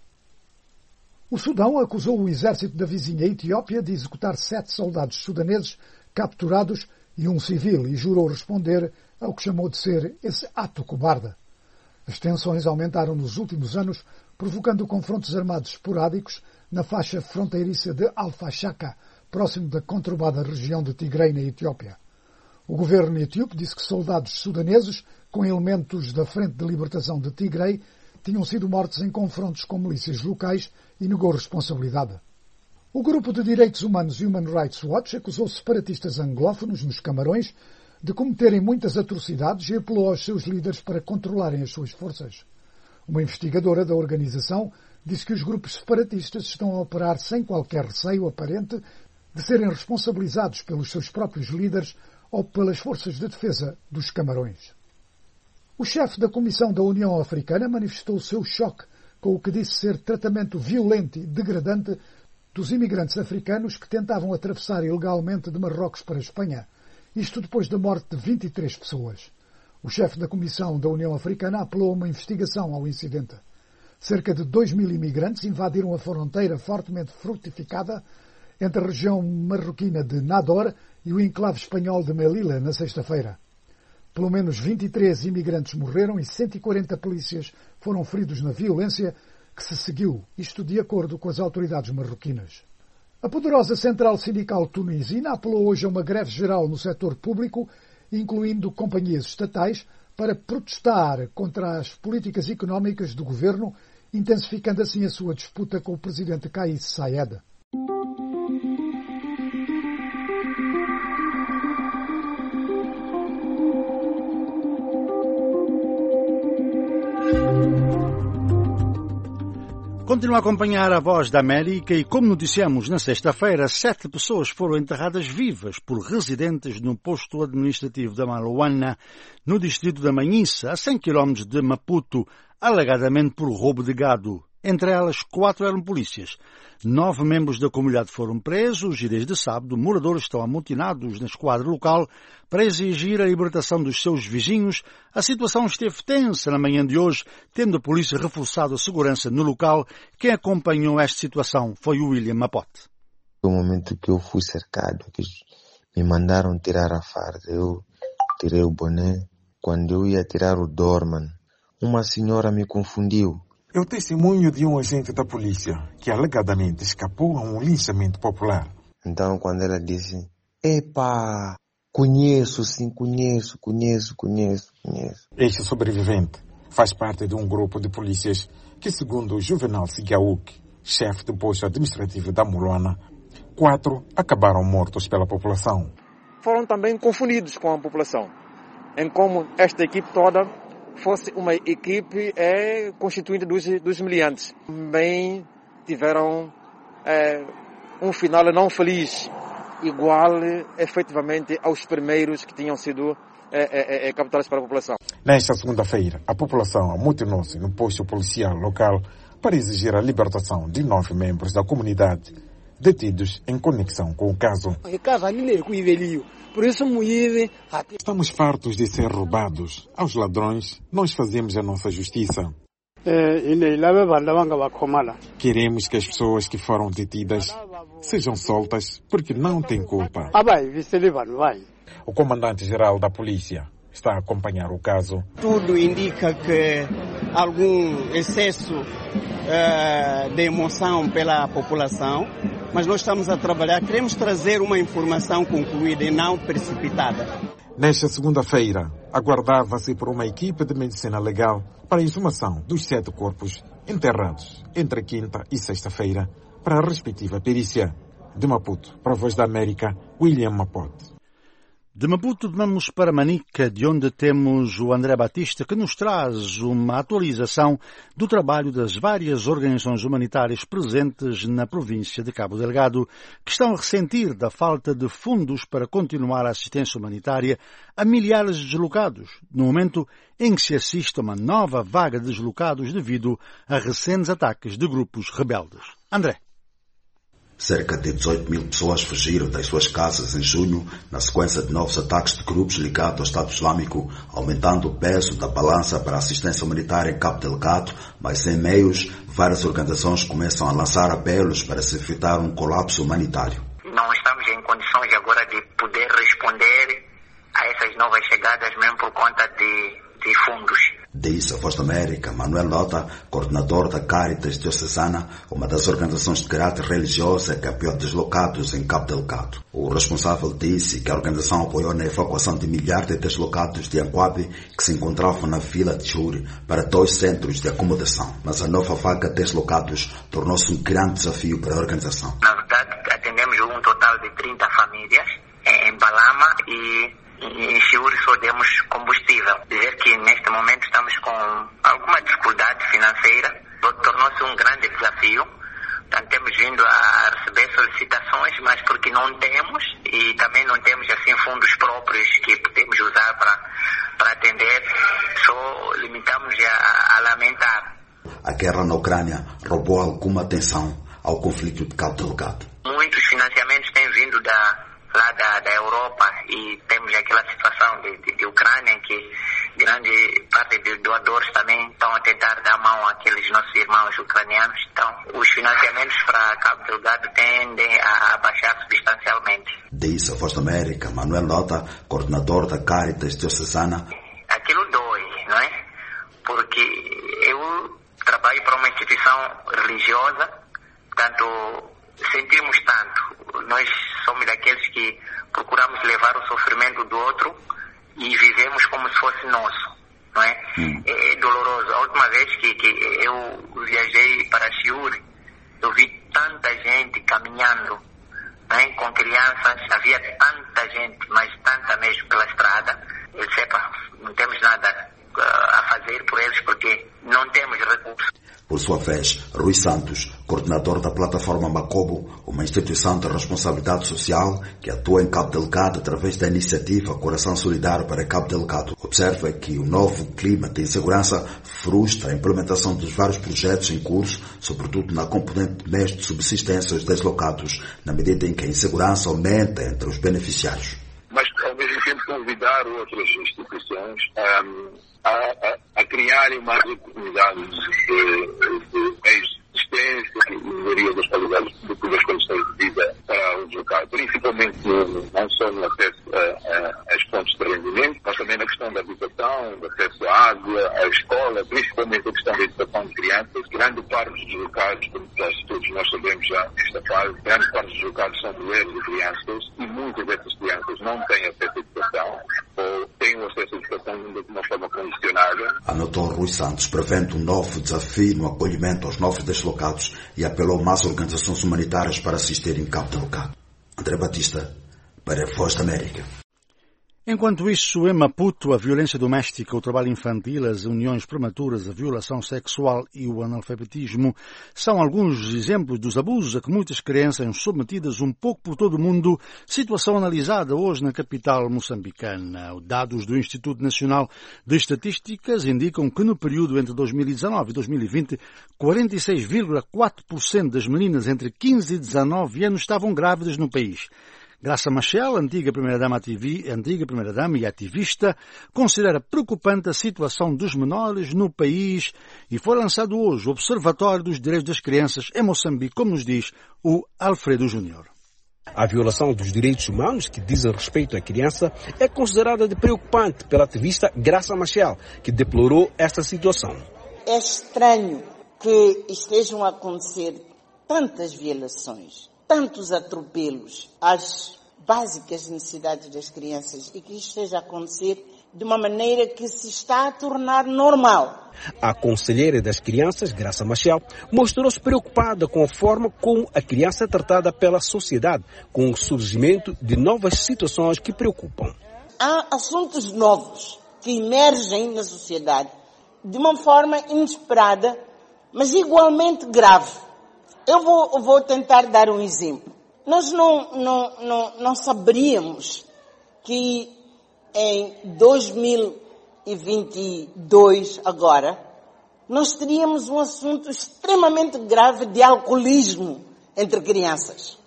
Speaker 4: O Sudão acusou o exército da vizinha Etiópia de executar sete soldados sudaneses capturados e um civil e jurou responder ao que chamou de ser esse ato cobarde. As tensões aumentaram nos últimos anos, provocando confrontos armados esporádicos na faixa fronteiriça de Al-Fashaka, próximo da conturbada região de Tigray, na Etiópia. O governo etíope disse que soldados sudaneses, com elementos da Frente de Libertação de Tigray, tinham sido mortos em confrontos com milícias locais e negou responsabilidade. O grupo de direitos humanos Human Rights Watch acusou separatistas anglófonos nos Camarões de cometerem muitas atrocidades e apelou aos seus líderes para controlarem as suas forças. Uma investigadora da organização disse que os grupos separatistas estão a operar sem qualquer receio aparente de serem responsabilizados pelos seus próprios líderes ou pelas forças de defesa dos Camarões. O chefe da Comissão da União Africana manifestou o seu choque com o que disse ser tratamento violento e degradante dos imigrantes africanos que tentavam atravessar ilegalmente de Marrocos para a Espanha. Isto depois da morte de vinte e três pessoas. O chefe da Comissão da União Africana apelou a uma investigação ao incidente. Cerca de dois mil imigrantes invadiram a fronteira fortemente frutificada entre a região marroquina de Nador e o enclave espanhol de Melilla na sexta-feira. Pelo menos vinte e três imigrantes morreram e cento e quarenta polícias foram feridos na violência que se seguiu, isto de acordo com as autoridades marroquinas. A poderosa central sindical tunisina apelou hoje a uma greve geral no setor público, incluindo companhias estatais, para protestar contra as políticas económicas do governo, intensificando assim a sua disputa com o presidente Kais Saied.
Speaker 1: Continua a acompanhar a Voz da América e, como noticiamos na sexta-feira, sete pessoas foram enterradas vivas por residentes no posto administrativo da Maluana, no distrito da Manhissa, a cem quilómetros de Maputo, alegadamente por roubo de gado. Entre elas, quatro eram polícias. Nove membros da comunidade foram presos e, desde sábado, moradores estão amotinados na esquadra local para exigir a libertação dos seus vizinhos. A situação esteve tensa na manhã de hoje, tendo a polícia reforçado a segurança no local. Quem acompanhou esta situação foi o William Mapote.
Speaker 2: No momento que eu fui cercado, que me mandaram tirar a farda, eu tirei o boné. Quando eu ia tirar o Dorman, uma senhora me confundiu.
Speaker 6: É o testemunho de um agente da polícia que alegadamente escapou a um linchamento popular.
Speaker 2: Então, quando ela disse, epa, conheço, sim, conheço, conheço, conheço, conheço.
Speaker 6: Este sobrevivente faz parte de um grupo de polícias que, segundo o Juvenal Sigauk, chefe do posto administrativo da Mulona, quatro acabaram mortos pela população.
Speaker 23: Foram também confundidos com a população, em como esta equipe toda fosse uma equipe é, constituída dos, dos miliantes. Também tiveram é, um final não feliz, igual efetivamente aos primeiros que tinham sido é, é, é, capturados pela população.
Speaker 6: Nesta segunda-feira, a população amotinou-se no posto policial local para exigir a libertação de nove membros da comunidade detidos em conexão com o caso. Estamos fartos de ser roubados. Aos ladrões, nós fazemos a nossa justiça. Queremos que as pessoas que foram detidas sejam soltas porque não têm culpa. O comandante-geral da polícia está a acompanhar o caso.
Speaker 24: Tudo indica que algum excesso uh, de emoção pela população, mas nós estamos a trabalhar, queremos trazer uma informação concluída e não precipitada.
Speaker 6: Nesta segunda-feira, aguardava-se por uma equipe de medicina legal para a exumação dos sete corpos enterrados entre quinta e sexta-feira para a respectiva perícia. De Maputo, para a Voz da América, William Mapote.
Speaker 1: De Maputo vamos para Manica, de onde temos o André Batista, que nos traz uma atualização do trabalho das várias organizações humanitárias presentes na província de Cabo Delgado, que estão a ressentir da falta de fundos para continuar a assistência humanitária a milhares de deslocados, no momento em que se assiste a uma nova vaga de deslocados devido a recentes ataques de grupos rebeldes. André.
Speaker 25: Cerca de dezoito mil pessoas fugiram das suas casas em junho, na sequência de novos ataques de grupos ligados ao Estado Islâmico, aumentando o peso da balança para a assistência humanitária em Cabo Delgado, mas sem meios, várias organizações começam a lançar apelos para se evitar um colapso humanitário.
Speaker 8: Não estamos em condições agora de poder responder a essas novas chegadas, mesmo por conta de, de fundos.
Speaker 25: Diz a Voz da América, Manuel Lota, coordenador da Caritas Diocesana, uma das organizações de caráter religioso que apoia deslocados em Cabo Delgado. O responsável disse que a organização apoiou na evacuação de milhares de deslocados de Anquabe que se encontravam na vila de Churi para dois centros de acomodação. Mas a nova vaga de deslocados tornou-se um grande desafio para a organização.
Speaker 8: Na verdade, atendemos um total de trinta famílias em Balama e em Chiuri só demos combustível. Dizer que neste momento estamos com alguma dificuldade financeira, tornou-se um grande desafio. Portanto, temos vindo a receber solicitações, mas porque não temos e também não temos assim fundos próprios que podemos usar para, para atender, só limitamos a, a lamentar.
Speaker 25: A guerra na Ucrânia roubou alguma atenção ao conflito de Cabo Delgado.
Speaker 5: Muitos financiamentos têm vindo da, lá da, da Europa e temos aquela situação de, de, de Ucrânia em que grande parte de doadores também estão a tentar dar mão àqueles nossos irmãos ucranianos. Então, os financiamentos para Cabo Delgado tendem a baixar substancialmente.
Speaker 25: Diz a Voz da América, Manuel Nota, coordenador da Caritas Diocesana.
Speaker 5: Aquilo dói, não é? Porque eu trabalho para uma instituição religiosa, portanto, sentimos tanto. Nós somos daqueles que procuramos levar o sofrimento do outro e vivemos como se fosse nosso, não é? Hum. É, é doloroso. A última vez que, que eu viajei para Chiure, eu vi tanta gente caminhando, não é? Com crianças, havia tanta gente, mas tanta mesmo pela estrada. Eu disse, epa, não temos nada uh, a fazer por eles porque não temos recursos.
Speaker 25: Por sua vez, Rui Santos, coordenador da plataforma Macobo, uma instituição de responsabilidade social que atua em Cabo Delgado através da iniciativa Coração Solidário para Cabo Delgado, observa que o novo clima de insegurança frustra a implementação dos vários projetos em curso, sobretudo na componente de meios de subsistência aos deslocados, na medida em que a insegurança aumenta entre os beneficiários.
Speaker 7: Mas, ao mesmo tempo, convidar outras instituições um, a, a, a criarem mais oportunidades de, de meios de existência e melhoria das qualidades das condições de vida para o deslocado, principalmente não só no acesso a, a, aos pontos de rendimento, mas também na questão da habitação, do acesso à água, à escola, principalmente a questão da educação de crianças. Grande parte dos deslocados, como todos nós sabemos já nesta fase, grande parte dos deslocados são mulheres e crianças e muitas dessas crianças não têm acesso à educação ou têm o acesso à educação ainda de uma forma condicionada.
Speaker 25: Anotou Rui Santos, prevendo um novo desafio no acolhimento aos novos deslocados e apelou mais organizações humanitárias para assistirem em Cabo Delgado. André Batista, para a Voz da América.
Speaker 1: Enquanto isso, em Maputo, a violência doméstica, o trabalho infantil, as uniões prematuras, a violação sexual e o analfabetismo são alguns exemplos dos abusos a que muitas crianças são submetidas um pouco por todo o mundo, situação analisada hoje na capital moçambicana. Dados do Instituto Nacional de Estatísticas indicam que no período entre dois mil e dezanove e dois mil e vinte, quarenta e seis vírgula quatro por cento das meninas entre quinze e dezanove anos estavam grávidas no país. Graça Machel, antiga primeira-dama antiga primeira-dama e ativista, considera preocupante a situação dos menores no país e foi lançado hoje o Observatório dos Direitos das Crianças em Moçambique, como nos diz o Alfredo Júnior.
Speaker 9: A violação dos direitos humanos que dizem respeito à criança é considerada de preocupante pela ativista Graça Machel, que deplorou esta situação.
Speaker 10: É estranho que estejam a acontecer tantas violações, tantos atropelos às básicas necessidades das crianças e que isto esteja a acontecer de uma maneira que se está a tornar normal.
Speaker 9: A conselheira das crianças, Graça Machel, mostrou-se preocupada com a forma como a criança é tratada pela sociedade, com o surgimento de novas situações que preocupam.
Speaker 10: Há assuntos novos que emergem na sociedade de uma forma inesperada, mas igualmente grave. Eu vou, eu vou tentar dar um exemplo. Nós não, não, não, não saberíamos que em dois mil e vinte e dois, agora, nós teríamos um assunto extremamente grave de alcoolismo entre crianças.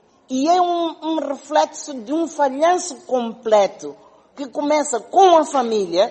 Speaker 10: E é um, um reflexo de um falhanço completo que começa com a família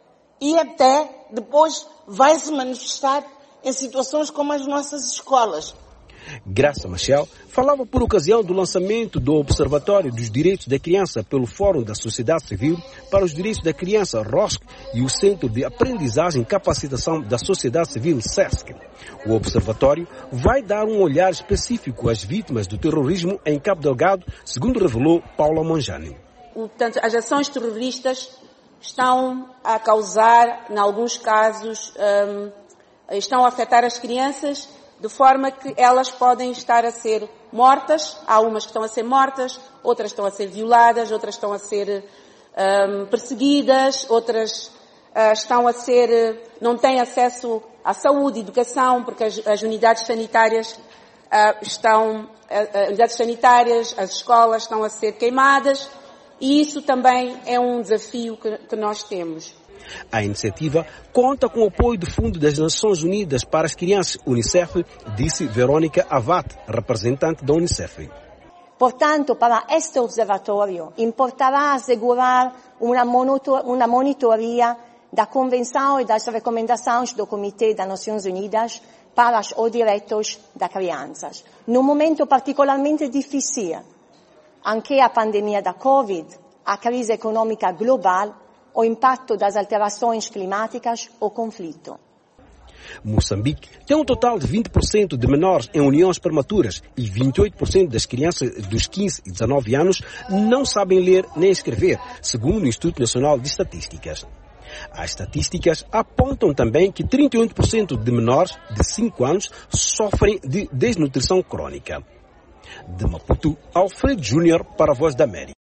Speaker 10: e até depois vai se manifestar em situações como as nossas escolas.
Speaker 9: Graça Machel falava por ocasião do lançamento do Observatório dos Direitos da Criança pelo Fórum da Sociedade Civil para os Direitos da Criança, R O S C, e o Centro de Aprendizagem e Capacitação da Sociedade Civil, S E S C. O Observatório vai dar um olhar específico às vítimas do terrorismo em Cabo Delgado, segundo revelou Paula Monjani.
Speaker 12: Portanto, as ações terroristas estão a causar, em alguns casos, um, estão a afetar as crianças de forma que elas podem estar a ser mortas. Há umas que estão a ser mortas, outras estão a ser violadas, outras estão a ser um, perseguidas, outras uh, estão a ser, não têm acesso à saúde, educação, porque as, as unidades sanitárias uh, estão, uh, unidades sanitárias, as escolas estão a ser queimadas, e isso também é um desafio que, que nós temos.
Speaker 9: A iniciativa conta com o apoio do Fundo das Nações Unidas para as Crianças, Unicef, disse Verônica Avat, representante da Unicef.
Speaker 3: Portanto, para este observatório, importará assegurar uma, uma monitoria da Convenção e das recomendações do Comitê das Nações Unidas para os direitos das crianças. Num momento particularmente difícil, anche a pandemia da Covid, a crise econômica global, o impacto das alterações climáticas, o conflito.
Speaker 9: Moçambique tem um total de vinte por cento de menores em uniões prematuras e vinte e oito por cento das crianças dos quinze e dezenove anos não sabem ler nem escrever, segundo o Instituto Nacional de Estatísticas. As estatísticas apontam também que trinta e oito por cento de menores de cinco anos sofrem de desnutrição crônica. De Maputo, Alfredo Júnior para a Voz da América.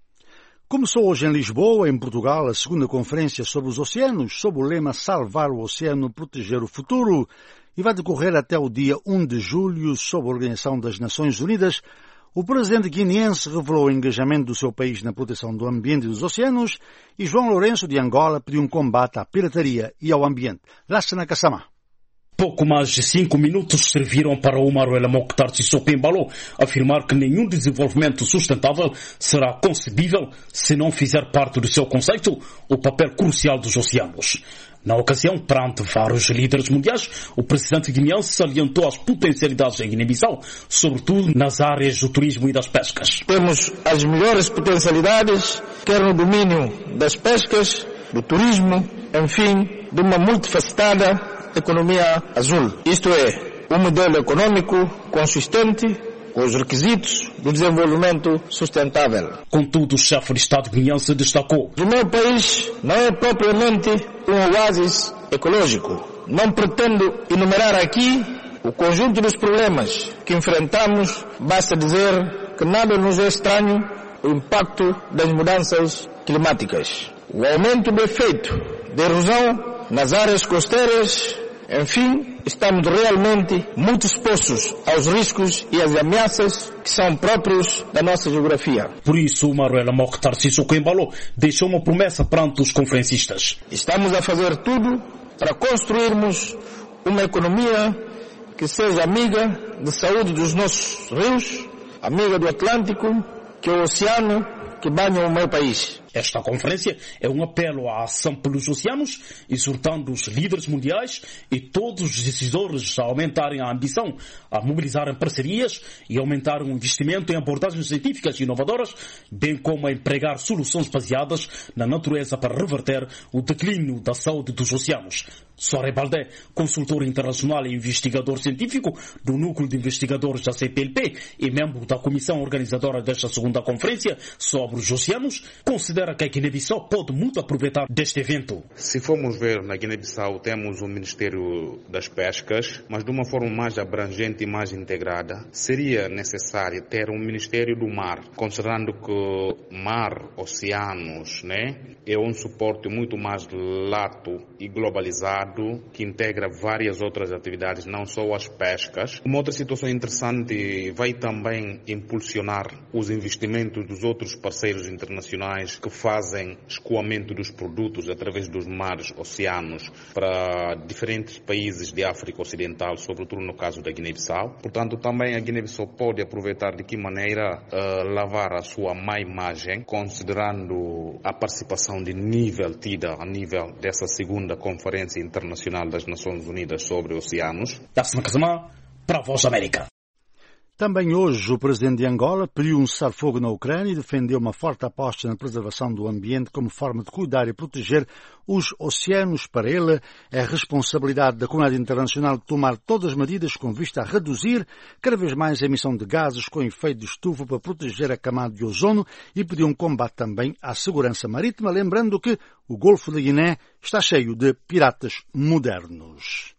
Speaker 1: Começou hoje em Lisboa, em Portugal, a segunda conferência sobre os oceanos, sob o lema Salvar o Oceano, Proteger o Futuro, e vai decorrer até o dia um de julho, sob a Organização das Nações Unidas. O presidente guineense revelou o engajamento do seu país na proteção do ambiente e dos oceanos, e João Lourenço, de Angola, pediu um combate à pirataria e ao ambiente. Lassana Kassamá.
Speaker 11: Pouco mais de cinco minutos serviram para o Maruela Mokhtar Sissoko Embalo afirmar que nenhum desenvolvimento sustentável será concebível se não fizer parte do seu conceito o papel crucial dos oceanos. Na ocasião, perante vários líderes mundiais, o presidente guineense salientou as potencialidades em Guiné-Bissau, sobretudo nas áreas do turismo e das pescas.
Speaker 13: Temos as melhores potencialidades, quer no domínio das pescas, do turismo, enfim, de uma multifacetada economia azul. Isto é, um modelo econômico consistente com os requisitos do desenvolvimento sustentável.
Speaker 11: Contudo, o chefe de Estado guineense destacou:
Speaker 13: o meu país não é propriamente um oásis ecológico. Não pretendo enumerar aqui o conjunto dos problemas que enfrentamos, basta dizer que nada nos é estranho o impacto das mudanças climáticas. O aumento do efeito de erosão nas áreas costeiras, enfim, estamos realmente muito expostos aos riscos e às ameaças que são próprios da nossa geografia.
Speaker 11: Por isso, o Maruela Mokhtar Sissoko Embalo deixou uma promessa perante os conferencistas.
Speaker 13: Estamos a fazer tudo para construirmos uma economia que seja amiga da saúde dos nossos rios, amiga do Atlântico, que é o oceano que banha o meu país.
Speaker 11: Esta conferência é um apelo à ação pelos oceanos, exortando os líderes mundiais e todos os decisores a aumentarem a ambição, a mobilizarem parcerias e aumentarem o investimento em abordagens científicas e inovadoras, bem como a empregar soluções baseadas na natureza para reverter o declínio da saúde dos oceanos. Soré Baldé, consultor internacional e investigador científico do Núcleo de Investigadores da C P L P e membro da comissão organizadora desta segunda conferência sobre os oceanos, considera que a Guiné-Bissau pode muito aproveitar deste evento.
Speaker 14: Se formos ver, na Guiné-Bissau temos o Ministério das Pescas, mas de uma forma mais abrangente e mais integrada, seria necessário ter um Ministério do Mar, considerando que mar, oceanos, né, é um suporte muito mais lato e globalizado, que integra várias outras atividades, não só as pescas. Uma outra situação interessante vai também impulsionar os investimentos dos outros parceiros internacionais que fazem escoamento dos produtos através dos mares, oceanos, para diferentes países de África Ocidental, sobretudo no caso da Guiné-Bissau. Portanto, também a Guiné-Bissau pode aproveitar de que maneira uh, lavar a sua má imagem, considerando a participação de nível tida a nível dessa segunda conferência internacional das Nações Unidas sobre oceanos.
Speaker 11: Dassana Kassamá, para a Voz da América.
Speaker 1: Também hoje o presidente de Angola pediu um cessar-fogo na Ucrânia e defendeu uma forte aposta na preservação do ambiente como forma de cuidar e proteger os oceanos. Para ele, é responsabilidade da comunidade internacional tomar todas as medidas com vista a reduzir cada vez mais a emissão de gases com efeito de estufa para proteger a camada de ozono e pediu um combate também à segurança marítima, lembrando que o Golfo da Guiné está cheio de piratas modernos.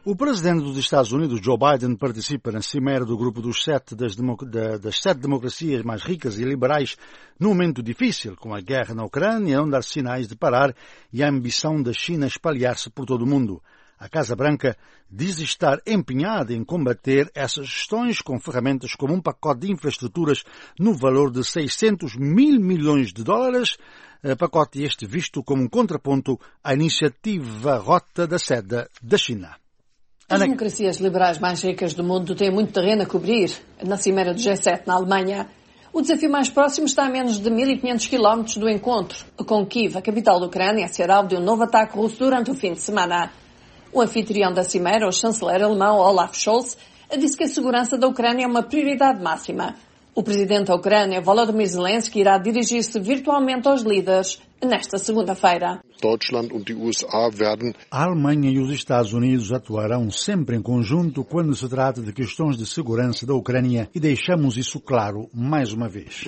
Speaker 1: O presidente dos Estados Unidos, Joe Biden, participa na cimeira do grupo dos sete das, das sete democracias mais ricas e liberais num momento difícil, com a guerra na Ucrânia, não dar sinais de parar e a ambição da China espalhar-se por todo o mundo. A Casa Branca diz estar empenhada em combater essas questões com ferramentas como um pacote de infraestruturas no valor de seiscentos mil milhões de dólares, pacote este visto como um contraponto à iniciativa Rota da Seda da China.
Speaker 15: As democracias liberais mais ricas do mundo têm muito terreno a cobrir na cimeira do G sete na Alemanha. O desafio mais próximo está a menos de mil e quinhentos quilómetros do encontro, com Kiev, a capital da Ucrânia, a ser alvo de um novo ataque russo durante o fim de semana. O anfitrião da cimeira, o chanceler alemão Olaf Scholz, disse que a segurança da Ucrânia é uma prioridade máxima. O presidente da Ucrânia, Volodymyr Zelensky, irá dirigir-se virtualmente aos líderes nesta segunda-feira.
Speaker 1: A Alemanha e os Estados Unidos atuarão sempre em conjunto quando se trata de questões de segurança da Ucrânia e deixamos isso claro mais uma vez.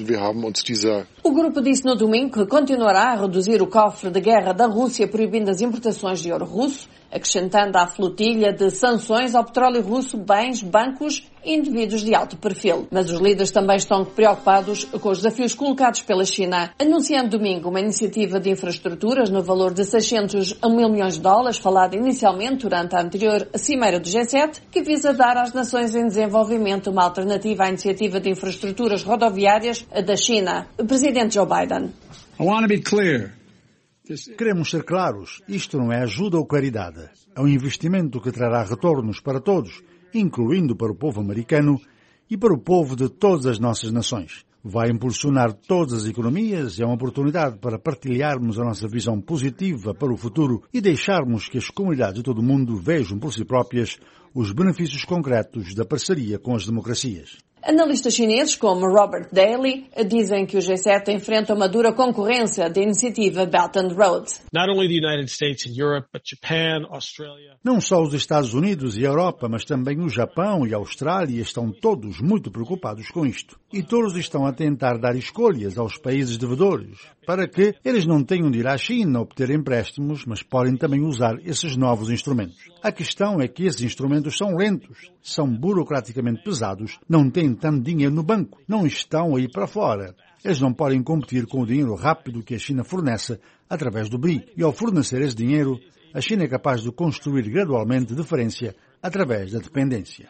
Speaker 15: O grupo disse no domingo que continuará a reduzir o cofre de guerra da Rússia, proibindo as importações de ouro russo, acrescentando à flotilha de sanções ao petróleo russo bens, bancos e indivíduos de alto perfil. Mas os líderes também estão preocupados com os desafios colocados pela China, anunciando domingo uma iniciativa de infraestruturas no valor de seiscentos a mil milhões de dólares, falada inicialmente durante a anterior cimeira do G sete, que visa dar às nações em desenvolvimento uma alternativa à iniciativa de infraestruturas rodoviárias da China. O presidente Joe Biden.
Speaker 1: I want to be clear. Queremos ser claros, isto não é ajuda ou caridade. É um investimento que trará retornos para todos, incluindo para o povo americano e para o povo de todas as nossas nações. Vai impulsionar todas as economias e é uma oportunidade para partilharmos a nossa visão positiva para o futuro e deixarmos que as comunidades de todo o mundo vejam por si próprias os benefícios concretos da parceria com as democracias.
Speaker 15: Analistas chineses como Robert Daly dizem que o G sete enfrenta uma dura concorrência da iniciativa Belt and Road.
Speaker 16: Not only the United States and Europe, but Japan, Australia.
Speaker 1: Não só os Estados Unidos e a Europa, mas também o Japão e a Austrália estão todos muito preocupados com isto. E todos estão a tentar dar escolhas aos países devedores, para que eles não tenham de ir à China obter empréstimos, mas podem também usar esses novos instrumentos. A questão é que esses instrumentos são lentos, são burocraticamente pesados, não têm tanto dinheiro no banco, não estão aí para fora. Eles não podem competir com o dinheiro rápido que a China fornece através do B R I. E ao fornecer esse dinheiro, a China é capaz de construir gradualmente diferença através da dependência.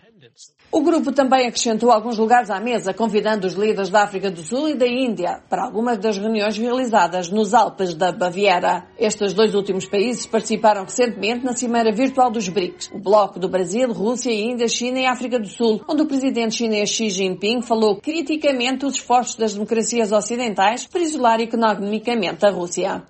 Speaker 15: O grupo também acrescentou alguns lugares à mesa, convidando os líderes da África do Sul e da Índia para algumas das reuniões realizadas nos Alpes da Baviera. Estes dois últimos países participaram recentemente na cimeira virtual dos B R I C S, o bloco do Brasil, Rússia, Índia, China e África do Sul, onde o presidente chinês Xi Jinping falou criticamente dos esforços das democracias ocidentais para isolar economicamente a Rússia.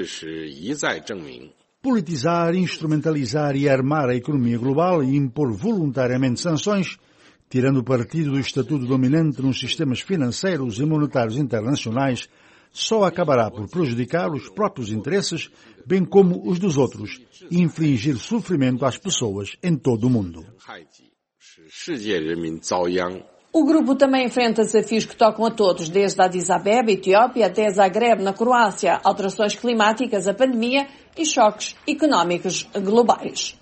Speaker 1: Politizar, instrumentalizar e armar a economia global e impor voluntariamente sanções, tirando partido do estatuto dominante nos sistemas financeiros e monetários internacionais, só acabará por prejudicar os próprios interesses, bem como os dos outros, e infligir sofrimento às pessoas em todo o mundo.
Speaker 15: O grupo também enfrenta desafios que tocam a todos, desde Addis Abeba, Etiópia, até Zagreb, na Croácia, alterações climáticas, a pandemia e choques económicos globais.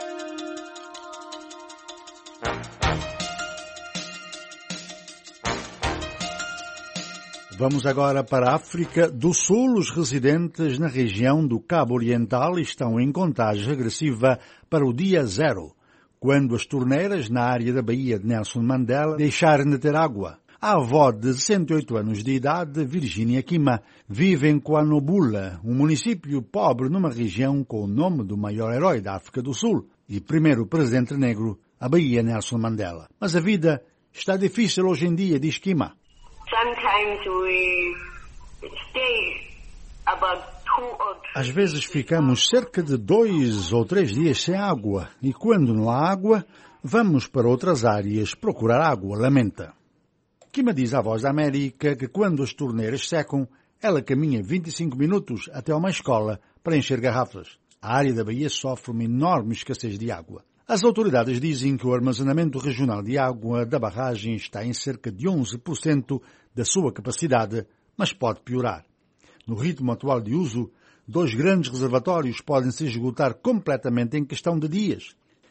Speaker 1: Vamos agora para a África do Sul. Os residentes na região do Cabo Oriental estão em contagem regressiva para o dia zero, quando as torneiras na área da Baía de Nelson Mandela deixarem de ter água. A avó de cento e oito anos de idade, Virginia Kima, vive em Kwanobula, um município pobre numa região com o nome do maior herói da África do Sul e primeiro presidente negro, a Baía Nelson Mandela. Mas a vida está difícil hoje em dia, diz Kima. Às vezes ficamos cerca de dois ou três dias sem água e quando não há água, vamos para outras áreas procurar água, lamenta. Kima diz à Voz da América que quando as torneiras secam, ela caminha vinte e cinco minutos até uma escola para encher garrafas. A área da Baía sofre uma enorme escassez de água. As autoridades dizem que o armazenamento regional de água da barragem está em cerca de onze por cento da sua capacidade, mas pode piorar. No ritmo atual de uso, dois grandes reservatórios podem se esgotar completamente em questão de dias.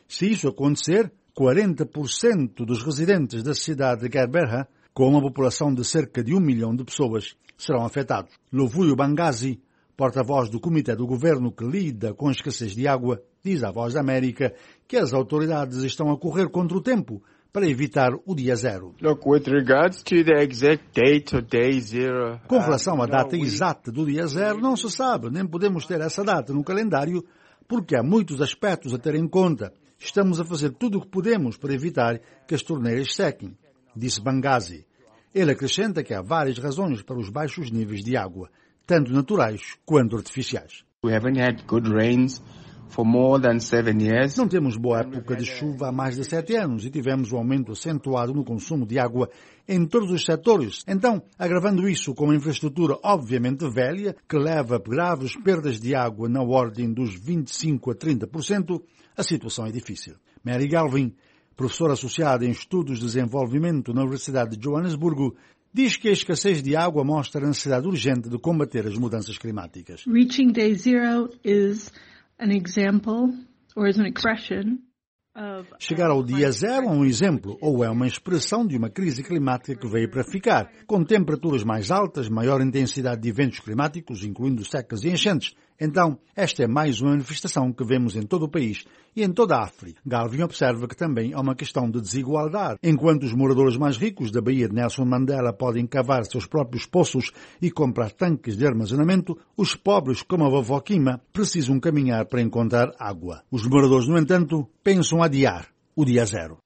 Speaker 1: Se isso acontecer, quarenta por cento dos residentes da cidade de Gerberha, com uma população de cerca de um milhão de pessoas, serão afetados. Lovuio Bangazi, porta-voz do Comitê do Governo que lida com a escassez de água, diz à Voz da América que as autoridades estão a correr contra o tempo para evitar o dia zero.
Speaker 17: Look, with regards to the exact date or day zero,
Speaker 1: com relação à data exata do dia zero, não se sabe, nem podemos ter essa data no calendário, porque há muitos aspectos a ter em conta. Estamos a fazer tudo o que podemos para evitar que as torneiras sequem, disse Bangazi. Ele acrescenta que há várias razões para os baixos níveis de água, tanto naturais quanto artificiais.
Speaker 17: We haven't had good rains for more than seven years.
Speaker 1: Não temos boa época de chuva há mais de sete anos e tivemos um aumento acentuado no consumo de água em todos os setores. Então, agravando isso com uma infraestrutura obviamente velha, que leva a graves perdas de água na ordem dos vinte e cinco a trinta por cento, a situação é difícil. Mary Galvin, professora associada em Estudos de Desenvolvimento na Universidade de Joanesburgo, diz que a escassez de água mostra a necessidade urgente de combater as mudanças climáticas.
Speaker 18: Reaching day zero is an example or is an expression of...
Speaker 1: Chegar ao dia zero é um exemplo ou é uma expressão de uma crise climática que veio para ficar, com temperaturas mais altas, maior intensidade de eventos climáticos, incluindo secas e enchentes. Então, esta é mais uma manifestação que vemos em todo o país e em toda a África. Galvin observa que também há uma questão de desigualdade. Enquanto os moradores mais ricos da Baía de Nelson Mandela podem cavar seus próprios poços e comprar tanques de armazenamento, os pobres, como a vovó Kima, precisam caminhar para encontrar água. Os moradores, no entanto, pensam adiar o dia zero.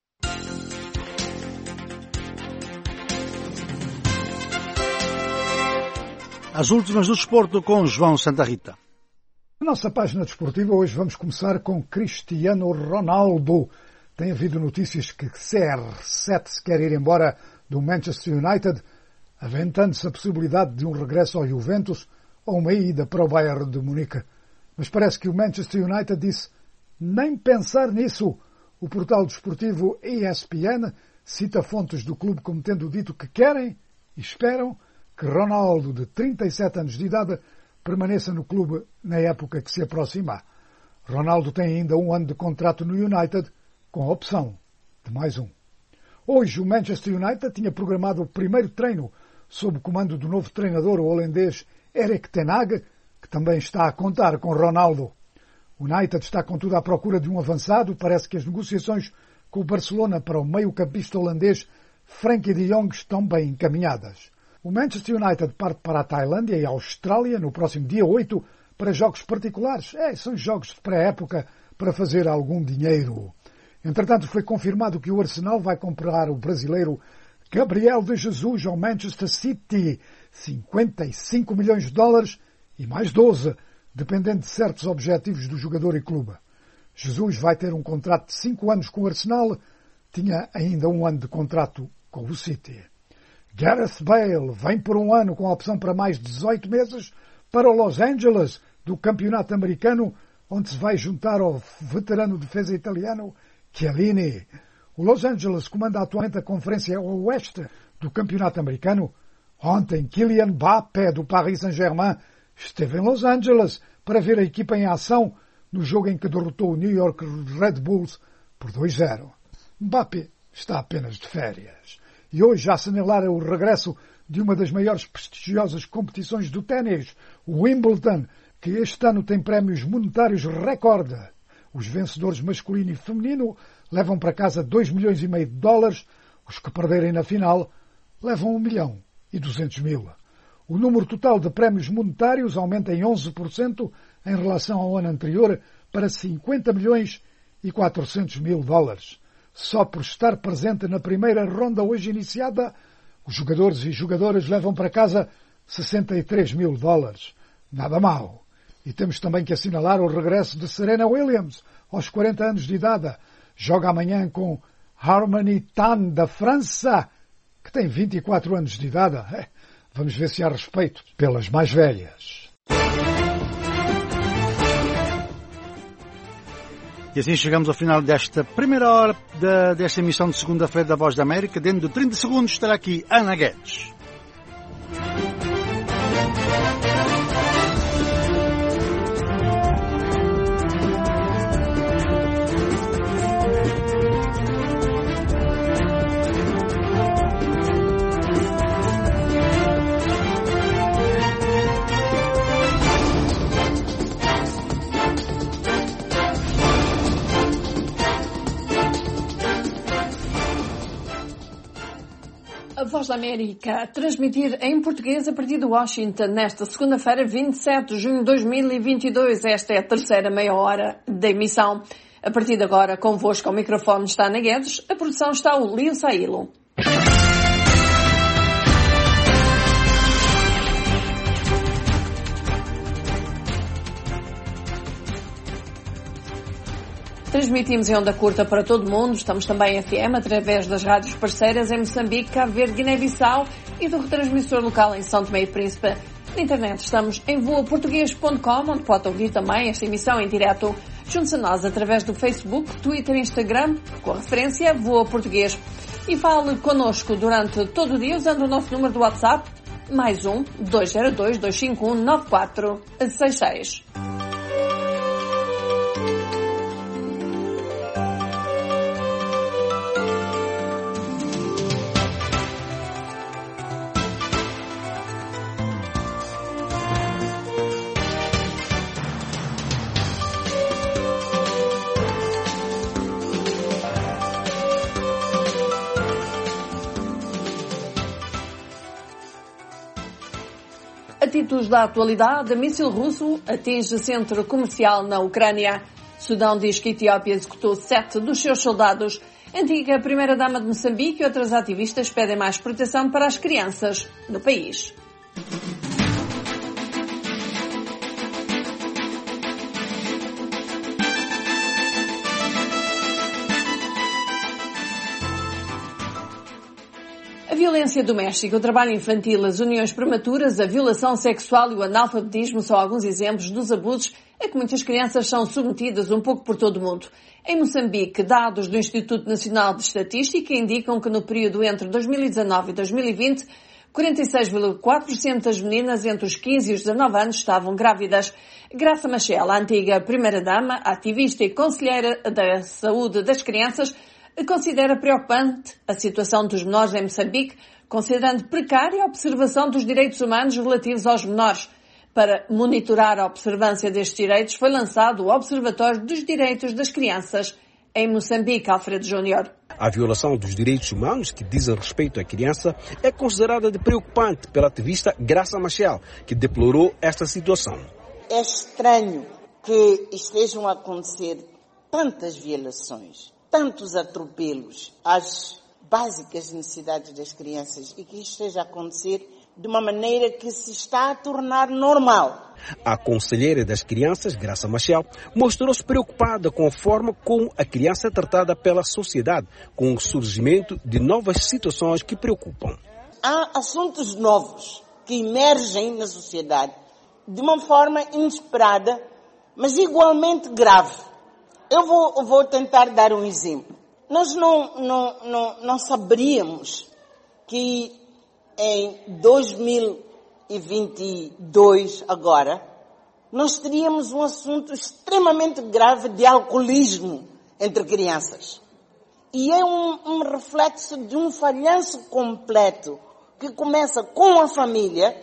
Speaker 1: As últimas do desporto com João Santa Rita.
Speaker 4: Na nossa página desportiva hoje vamos começar com Cristiano Ronaldo. Tem havido notícias que C R sete se quer ir embora do Manchester United, aventando-se a possibilidade de um regresso ao Juventus ou uma ida para o Bayern de Munique. Mas parece que o Manchester United disse nem pensar nisso. O portal desportivo E S P N cita fontes do clube como tendo dito que querem e esperam que Ronaldo, de trinta e sete anos de idade, permaneça no clube na época que se aproxima. Ronaldo tem ainda um ano de contrato no United, com a opção de mais um. Hoje o Manchester United tinha programado o primeiro treino sob o comando do novo treinador, o holandês Erik ten Hag, que também está a contar com Ronaldo. O United está contudo à procura de um avançado. Parece que as negociações com o Barcelona para o meio-campista holandês Frenkie de Jong estão bem encaminhadas. O Manchester United parte para a Tailândia e a Austrália no próximo dia oito para jogos particulares. É, são jogos de pré-época para fazer algum dinheiro. Entretanto, foi confirmado que o Arsenal vai comprar o brasileiro Gabriel de Jesus ao Manchester City. cinquenta e cinco milhões de dólares e mais doze, dependendo de certos objetivos do jogador e clube. Jesus vai ter um contrato de cinco anos com o Arsenal, tinha ainda um ano de contrato com o City. Gareth Bale vem por um ano com a opção para mais dezoito meses para o Los Angeles do campeonato americano, onde se vai juntar ao veterano defesa italiano Chiellini. O Los Angeles comanda atualmente a Conferência Oeste do campeonato americano. Ontem, Kylian Mbappé do Paris Saint-Germain esteve em Los Angeles para ver a equipa em ação no jogo em que derrotou o New York Red Bulls por dois a zero. Mbappé está apenas de férias. E hoje já assinalara o regresso de uma das maiores prestigiosas competições do ténis, o Wimbledon, que este ano tem prémios monetários recorde. Os vencedores masculino e feminino levam para casa dois milhões e meio de dólares, os que perderem na final levam um milhão e duzentos mil. O número total de prémios monetários aumenta em onze por cento em relação ao ano anterior para cinquenta milhões e quatrocentos mil dólares. Só por estar presente na primeira ronda hoje iniciada, os jogadores e jogadoras levam para casa sessenta e três mil dólares. Nada mal. E temos também que assinalar o regresso de Serena Williams, aos quarenta anos de idade. Joga amanhã com Harmony Tan, da França, que tem vinte e quatro anos de idade. Vamos ver se há respeito pelas mais velhas.
Speaker 1: E assim chegamos ao final desta primeira hora da, desta emissão de segunda-feira da Voz da América. Dentro de trinta segundos estará aqui Ana Guedes.
Speaker 15: Voz da América a transmitir em português a partir de Washington nesta segunda-feira, vinte e sete de junho de dois mil e vinte e dois. Esta é a terceira meia hora da emissão. A partir de agora, convosco ao microfone está Ana Guedes, a produção está o Lio Sailo. Transmitimos em onda curta para todo o mundo, estamos também em F M através das rádios parceiras em Moçambique, Cabo Verde, Guiné-Bissau e do retransmissor local em São Tomé e Príncipe. Na internet estamos em voa português ponto com, onde pode ouvir também esta emissão em direto. Junte-se a nós através do Facebook, Twitter e Instagram, com a referência Voa Português. E fale connosco durante todo o dia usando o nosso número do WhatsApp, mais um, dois zero dois, dois cinco um, nove quatro seis seis. Títulos da atualidade, míssil russo atinge centro comercial na Ucrânia. Sudão diz que a Etiópia executou sete dos seus soldados. Antiga primeira-dama de Moçambique e outras ativistas pedem mais proteção para as crianças no país. A violência doméstica, o trabalho infantil, as uniões prematuras, a violação sexual e o analfabetismo são alguns exemplos dos abusos a que muitas crianças são submetidas um pouco por todo o mundo. Em Moçambique, dados do Instituto Nacional de Estatística indicam que no período entre dois mil e dezanove e dois mil e vinte, quarenta e seis vírgula quatro por cento das meninas entre os quinze e os dezanove anos estavam grávidas. Graça Machel, a antiga primeira-dama, ativista e conselheira da saúde das crianças, considera preocupante a situação dos menores em Moçambique, considerando precária a observação dos direitos humanos relativos aos menores. Para monitorar a observância destes direitos, foi lançado o Observatório dos Direitos das Crianças em Moçambique, Alfredo Júnior.
Speaker 9: A violação dos direitos humanos que dizem respeito à criança é considerada de preocupante pela ativista Graça Machel, que deplorou esta situação.
Speaker 10: É estranho que estejam a acontecer tantas violações, tantos atropelos às básicas necessidades das crianças e que isto esteja a acontecer de uma maneira que se está a tornar normal.
Speaker 9: A conselheira das crianças, Graça Machel, mostrou-se preocupada com a forma como a criança é tratada pela sociedade, com o surgimento de novas situações que preocupam.
Speaker 10: Há assuntos novos que emergem na sociedade de uma forma inesperada, mas igualmente grave. Eu vou, vou tentar dar um exemplo. Nós não, não, não, não saberíamos que em dois mil e vinte e dois, agora, nós teríamos um assunto extremamente grave de alcoolismo entre crianças. E é um, um reflexo de um falhanço completo que começa com a família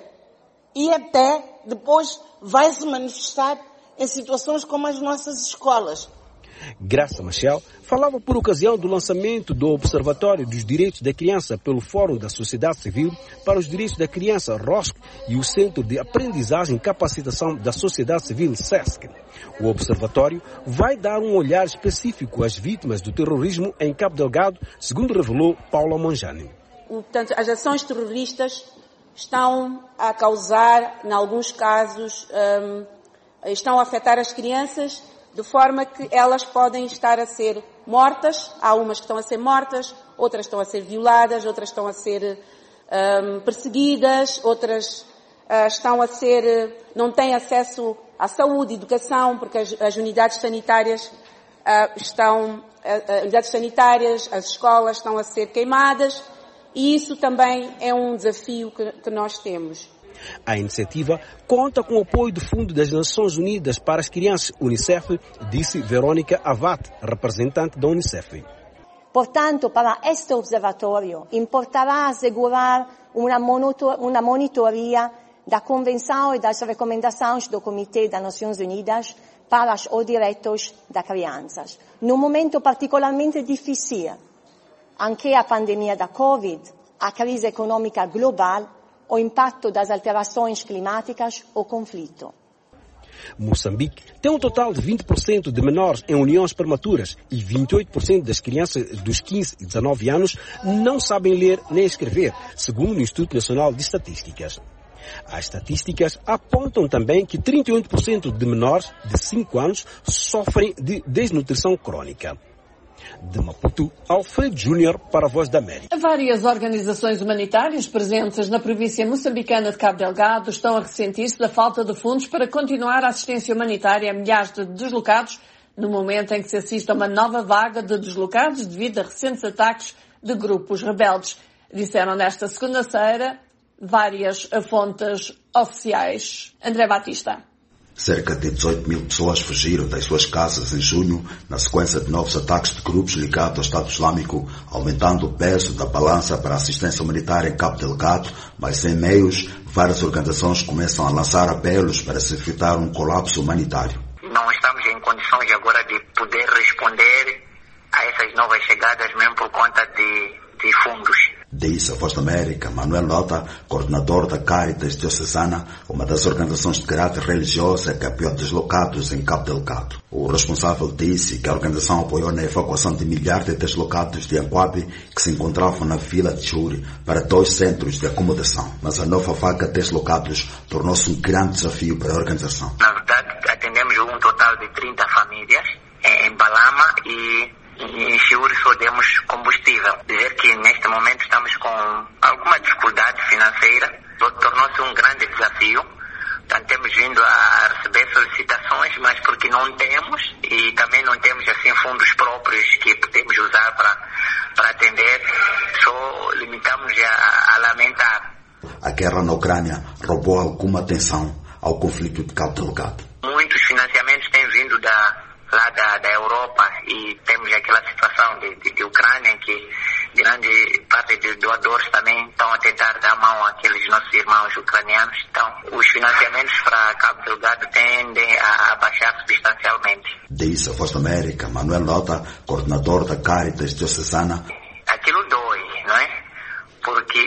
Speaker 10: e até depois vai se manifestar em situações como as nossas escolas.
Speaker 9: Graça Machel falava por ocasião do lançamento do Observatório dos Direitos da Criança pelo Fórum da Sociedade Civil para os Direitos da Criança, ROSC, e o Centro de Aprendizagem e Capacitação da Sociedade Civil, SESC. O observatório vai dar um olhar específico às vítimas do terrorismo em Cabo Delgado, segundo revelou Paula Monjani.
Speaker 12: Portanto, as ações terroristas estão a causar, em alguns casos, um, estão a afetar as crianças de forma que elas podem estar a ser mortas. Há umas que estão a ser mortas, outras estão a ser violadas, outras estão a ser um, perseguidas, outras uh, estão a ser, não têm acesso à saúde, educação, porque as, as unidades sanitárias uh, estão, uh, unidades sanitárias, as escolas estão a ser queimadas, e isso também é um desafio que, que nós temos.
Speaker 9: A iniciativa conta com o apoio do Fundo das Nações Unidas para as Crianças, Unicef, disse Verônica Avat, representante da Unicef.
Speaker 3: Portanto, para este observatório, importará assegurar uma, uma monitoria da Convenção e das recomendações do Comitê das Nações Unidas para os direitos das crianças. Num momento particularmente difícil, anche a pandemia da Covid a crise econômica global, o impacto das alterações climáticas ou conflito.
Speaker 9: Moçambique tem um total de vinte por cento de menores em uniões prematuras e vinte e oito por cento das crianças dos quinze e dezanove anos não sabem ler nem escrever, segundo o Instituto Nacional de Estatísticas. As estatísticas apontam também que trinta e oito por cento de menores de cinco anos sofrem de desnutrição crônica. De Maputo, Alfredo Júnior para a Voz da América.
Speaker 15: Várias organizações humanitárias presentes na província moçambicana de Cabo Delgado estão a ressentir-se da falta de fundos para continuar a assistência humanitária a milhares de deslocados, no momento em que se assiste a uma nova vaga de deslocados devido a recentes ataques de grupos rebeldes. Disseram nesta segunda-feira várias fontes oficiais. André Batista.
Speaker 25: Cerca de dezoito mil pessoas fugiram das suas casas em junho, na sequência de novos ataques de grupos ligados ao Estado Islâmico, aumentando o peso da balança para a assistência humanitária em Cabo Delgado, mas sem meios, várias organizações começam a lançar apelos para se evitar um colapso humanitário.
Speaker 5: Não estamos em condições agora de poder responder a essas novas chegadas, mesmo por conta de, de fundos.
Speaker 25: Diz a Voz da América, Manuel Lota, coordenador da Caritas Diocesana, uma das organizações de caráter religioso que apoia deslocados em Cabo Delgado. O responsável disse que a organização apoiou na evacuação de milhares de deslocados de Anguabe que se encontravam na vila de Churi para dois centros de acomodação. Mas a nova vaga de deslocados tornou-se um grande desafio para a organização.
Speaker 5: Na verdade, atendemos um total de trinta famílias em Balama e em Chiuri só demos combustível. Dizer que neste momento estamos com alguma dificuldade financeira, tornou-se um grande desafio. Portanto, temos vindo a receber solicitações, mas porque não temos e também não temos assim fundos próprios que podemos usar para para atender, só limitamos a, a lamentar.
Speaker 25: A guerra na Ucrânia roubou alguma atenção ao conflito de Cabo Delgado.
Speaker 5: Muitos financiamentos têm vindo da lá da, da Europa e temos aquela situação de, de, de Ucrânia em que grande parte de doadores também estão a tentar dar mão àqueles nossos irmãos ucranianos. Então, os financiamentos para Cabo Delgado tendem a, a baixar substancialmente.
Speaker 25: Diz a Voz da América, Manuel Lota, coordenador da Caritas Diocesana.
Speaker 5: Aquilo dói, não é? Porque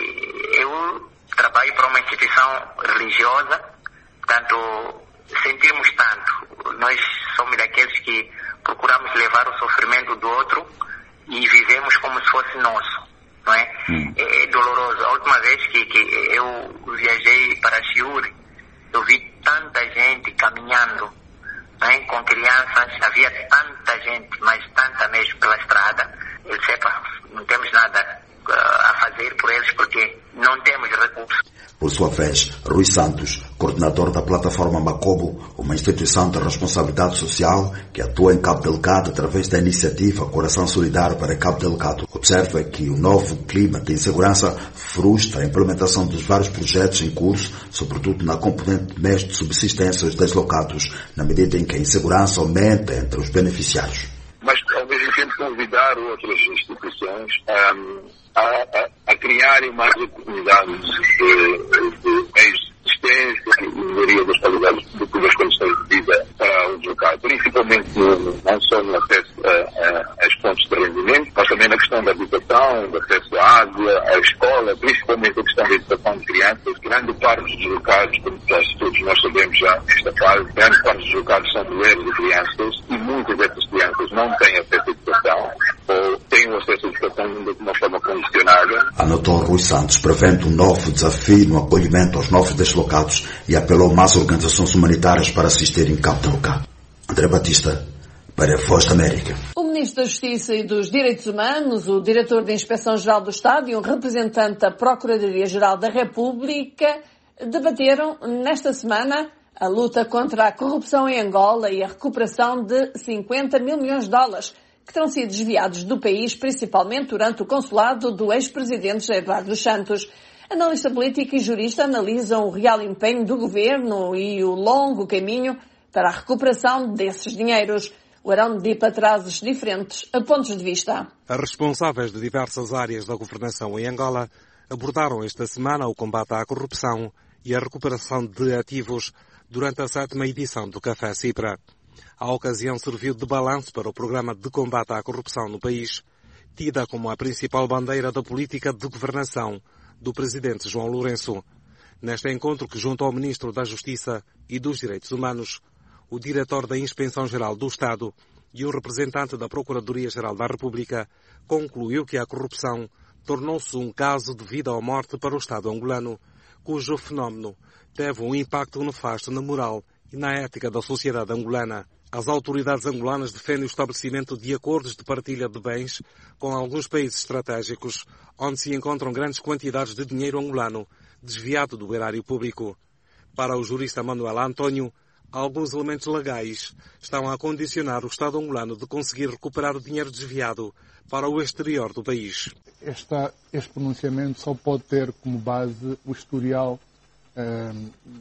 Speaker 5: eu trabalho para uma instituição religiosa, portanto, sentimos tanto. Nós somos daqueles que procuramos levar o sofrimento do outro e vivemos como se fosse nosso, não é? Hum. É, é doloroso. A última vez que, que eu viajei para Chiuri, eu vi tanta gente caminhando, não é? Com crianças, havia tanta gente, mas tanta mesmo pela estrada. Eu disse, epa, não temos nada uh, a fazer por eles porque não temos recursos.
Speaker 25: Por sua vez, Rui Santos, coordenador da plataforma Macobo, uma instituição de responsabilidade social que atua em Cabo Delgado através da iniciativa Coração Solidário para Cabo Delgado, observa que o novo clima de insegurança frustra a implementação dos vários projetos em curso, sobretudo na componente de meios de subsistência dos deslocados, na medida em que a insegurança aumenta entre os beneficiários.
Speaker 7: Mas, ao mesmo tempo, convidar outras instituições um, a, a, a criarem mais oportunidades de, de meios de assistência e melhoria das qualidades das condições de vida para o deslocado, principalmente no, não só no acesso a, a, aos pontos de rendimento, mas também na questão da habitação, do acesso à água, à escola, principalmente a questão da educação de crianças. Grande parte dos deslocados, como todos nós sabemos já nesta fase, grande parte dos deslocados são mulheres e crianças e muitas dessas crianças não têm acesso à educação ou têm o acesso à educação de uma forma condicionada.
Speaker 25: Anotou Rui Santos, prevendo um novo desafio no acolhimento aos novos deslocados e apelou mais organizações humanitárias para assistir em Cabo Delgado. André Batista, para a Voz da América.
Speaker 15: O Ministro da Justiça e dos Direitos Humanos, o Diretor da Inspeção-Geral do Estado e um representante da Procuradoria-Geral da República debateram nesta semana a luta contra a corrupção em Angola e a recuperação de cinquenta mil milhões de dólares que terão sido desviados do país, principalmente durante o consulado do ex-presidente Jair dos Santos. Analista político e jurista analisam o real empenho do governo e o longo caminho para a recuperação desses dinheiros. O Arão de Dipa traz diferentes pontos de vista.
Speaker 6: As responsáveis de diversas áreas da governação em Angola abordaram esta semana o combate à corrupção e a recuperação de ativos durante a sétima edição do Café Cipra. A ocasião serviu de balanço para o programa de combate à corrupção no país, tida como a principal bandeira da política de governação do presidente João Lourenço. Neste encontro que junto ao Ministro da Justiça e dos Direitos Humanos, o diretor da Inspeção-Geral do Estado e o representante da Procuradoria-Geral da República concluiu que a corrupção tornou-se um caso de vida ou morte para o Estado angolano, cujo fenómeno teve um impacto nefasto na moral e na ética da sociedade angolana. As autoridades angolanas defendem o estabelecimento de acordos de partilha de bens com alguns países estratégicos, onde se encontram grandes quantidades de dinheiro angolano desviado do erário público. Para o jurista Manuel António, alguns elementos legais estão a condicionar o Estado angolano de conseguir recuperar o dinheiro desviado para o exterior do país.
Speaker 2: Esta, este pronunciamento só pode ter como base o historial eh,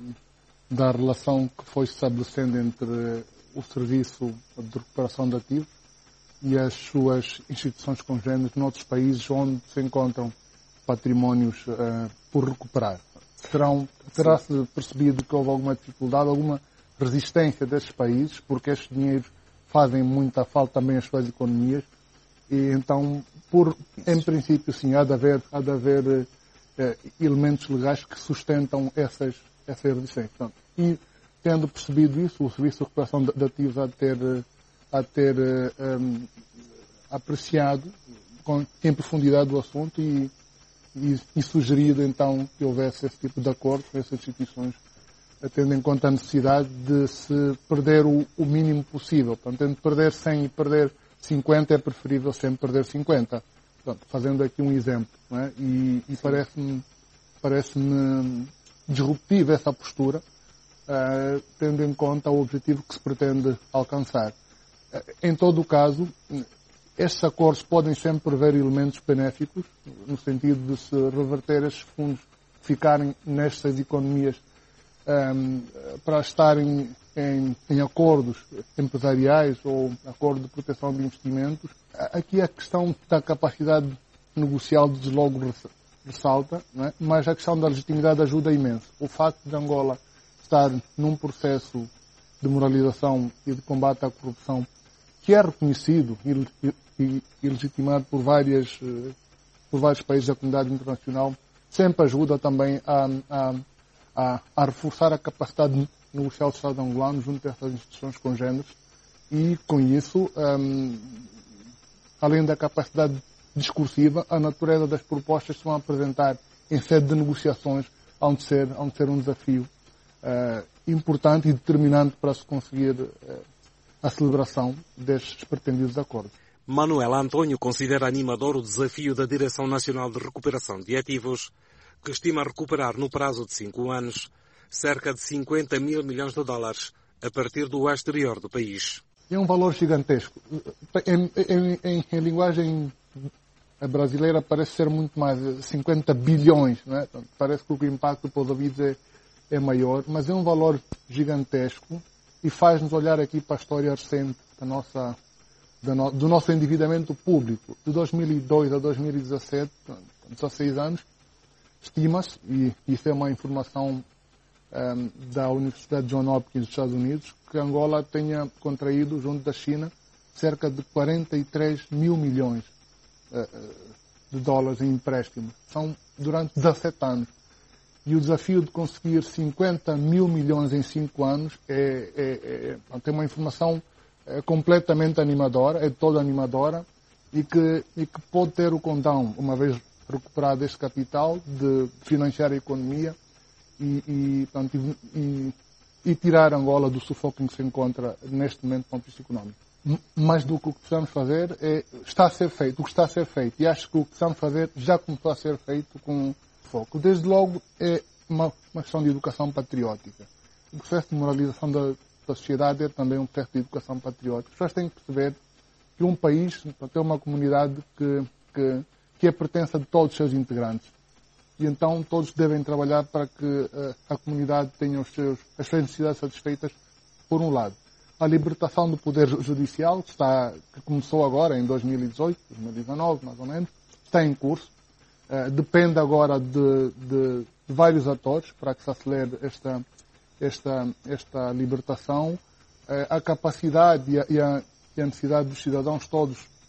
Speaker 2: da relação que foi se estabelecendo entre o Serviço de Recuperação de Ativos e as suas instituições congêneres noutros países onde se encontram patrimónios uh, por recuperar. Terão, terá-se percebido que houve alguma dificuldade, alguma resistência desses países, porque estes dinheiros fazem muita falta também às suas economias, e então, por, em princípio, sim, há de haver, há de haver uh, elementos legais que sustentam essas, essas resistências. Portanto, e, tendo percebido isso, o Serviço de Recuperação de Ativos há de ter, há de ter um, apreciado com, em profundidade o assunto e, e, e sugerido então que houvesse esse tipo de acordo com essas instituições, tendo em conta a necessidade de se perder o, o mínimo possível. Portanto, entre perder cem e perder cinquenta é preferível sempre perder cinquenta. Portanto, fazendo aqui um exemplo, não é? E, e parece-me, parece-me disruptiva essa postura, Uh, tendo em conta o objetivo que se pretende alcançar. Uh, em todo o caso, estes acordos podem sempre prever elementos benéficos, no sentido de se reverter estes fundos, ficarem nestas economias, um, para estarem em, em acordos empresariais ou acordo de proteção de investimentos. Aqui a questão da capacidade negocial desde logo ressalta, não é? Mas a questão da legitimidade ajuda imenso. O facto de Angola estar num processo de moralização e de combate à corrupção que é reconhecido e, e, e legitimado por, várias, por vários países da comunidade internacional, sempre ajuda também a, a, a, a reforçar a capacidade de negociar o Estado angolano junto a essas instituições congêneres e, com isso, um, além da capacidade discursiva, a natureza das propostas que se vão apresentar em sede de negociações hão de ser, hão de ser um desafio Uh, importante e determinante para se conseguir uh, a celebração destes pretendidos acordos.
Speaker 6: Manuel António considera animador o desafio da Direção Nacional de Recuperação de Ativos, que estima recuperar no prazo de cinco anos cerca de cinquenta mil milhões de dólares a partir do exterior do país.
Speaker 2: É um valor gigantesco. Em, em, em, em linguagem brasileira parece ser muito mais, cinquenta bilhões, não é? Parece que o impacto para os ouvidos é é maior, mas é um valor gigantesco e faz-nos olhar aqui para a história recente da nossa, da no, do nosso endividamento público. De dois mil e dois a dois mil e dezassete, dezasseis anos, estima-se, e isso é uma informação um, da Universidade John Hopkins dos Estados Unidos, que Angola tenha contraído, junto da China, cerca de quarenta e três mil milhões uh, de dólares em empréstimos. São durante dezassete anos. E o desafio de conseguir cinquenta mil milhões em cinco anos é, é, é, tem uma informação é, completamente animadora, é toda animadora, e que, e que pode ter o condão, uma vez recuperado este capital, de financiar a economia e, e, portanto, e, e tirar Angola do sufoco em que se encontra neste momento do ponto de vista económico. Mais do que o que precisamos fazer é, está a ser feito, o que está a ser feito, e acho que o que precisamos fazer já começou a ser feito com foco. Desde logo é uma, uma questão de educação patriótica. O processo de moralização da, da sociedade é também um processo de educação patriótica. As pessoas têm que perceber que um país é uma comunidade que, que, que é pertença de todos os seus integrantes. E então todos devem trabalhar para que uh, a comunidade tenha os seus, as suas necessidades satisfeitas, por um lado. A libertação do poder judicial, que, está, que começou agora em dois mil e dezoito, dois mil e dezanove, mais ou menos, está em curso. Uh, depende agora de, de, de vários atores para que se acelere esta, esta, esta libertação. Uh, a capacidade e a, e, a, e a necessidade dos cidadãos todos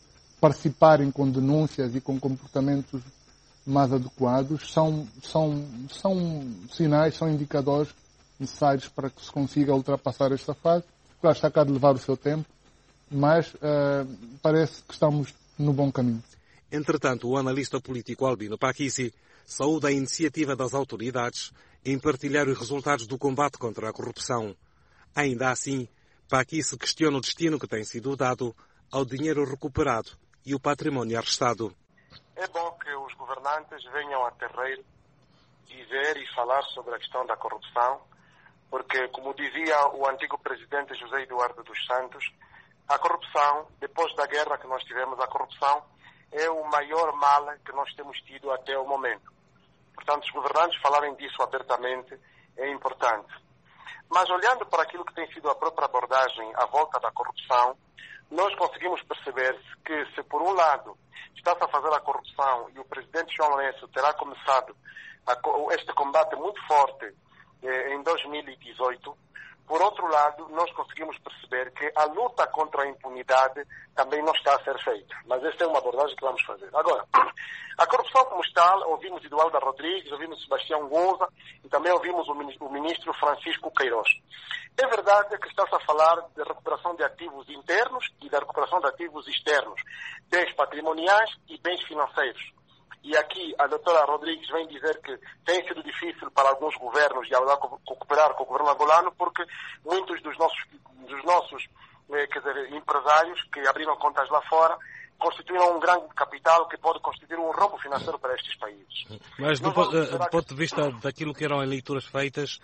Speaker 2: participarem com denúncias e com comportamentos mais adequados, são, são, são sinais, são indicadores necessários para que se consiga ultrapassar esta fase. Claro, está cá de levar o seu tempo, mas uh, parece que estamos no bom caminho.
Speaker 6: Entretanto, o analista político Albino Paquisi saúda a iniciativa das autoridades em partilhar os resultados do combate contra a corrupção. Ainda assim, Paquisi questiona o destino que tem sido dado ao dinheiro recuperado e o património arrestado.
Speaker 19: É bom que os governantes venham a terreiro dizer e falar sobre a questão da corrupção, porque, como dizia o antigo presidente José Eduardo dos Santos, a corrupção, depois da guerra que nós tivemos, a corrupção é o maior mal que nós temos tido até o momento. Portanto, os governantes falarem disso abertamente é importante. Mas olhando para aquilo que tem sido a própria abordagem à volta da corrupção, nós conseguimos perceber que se por um lado está-se a fazer a corrupção e o presidente João Lourenço terá começado a, este combate muito forte eh, em dois mil e dezoito, por outro lado, nós conseguimos perceber que a luta contra a impunidade também não está a ser feita. Mas essa é uma abordagem que vamos fazer. Agora, a corrupção como está, ouvimos Eduardo Rodrigues, ouvimos Sebastião Gonza e também ouvimos o ministro Francisco Queiroz. É verdade que está-se a falar de recuperação de ativos internos e da recuperação de ativos externos, bens patrimoniais e bens financeiros. E aqui a doutora Rodrigues vem dizer que tem sido difícil para alguns governos dialogar, cooperar com o governo angolano, porque muitos dos nossos, dos nossos eh, quer dizer, empresários que abriram contas lá fora constituíram um grande capital que pode constituir um rombo financeiro para estes países.
Speaker 20: Mas do, do ponto de vista daquilo que eram as leituras feitas,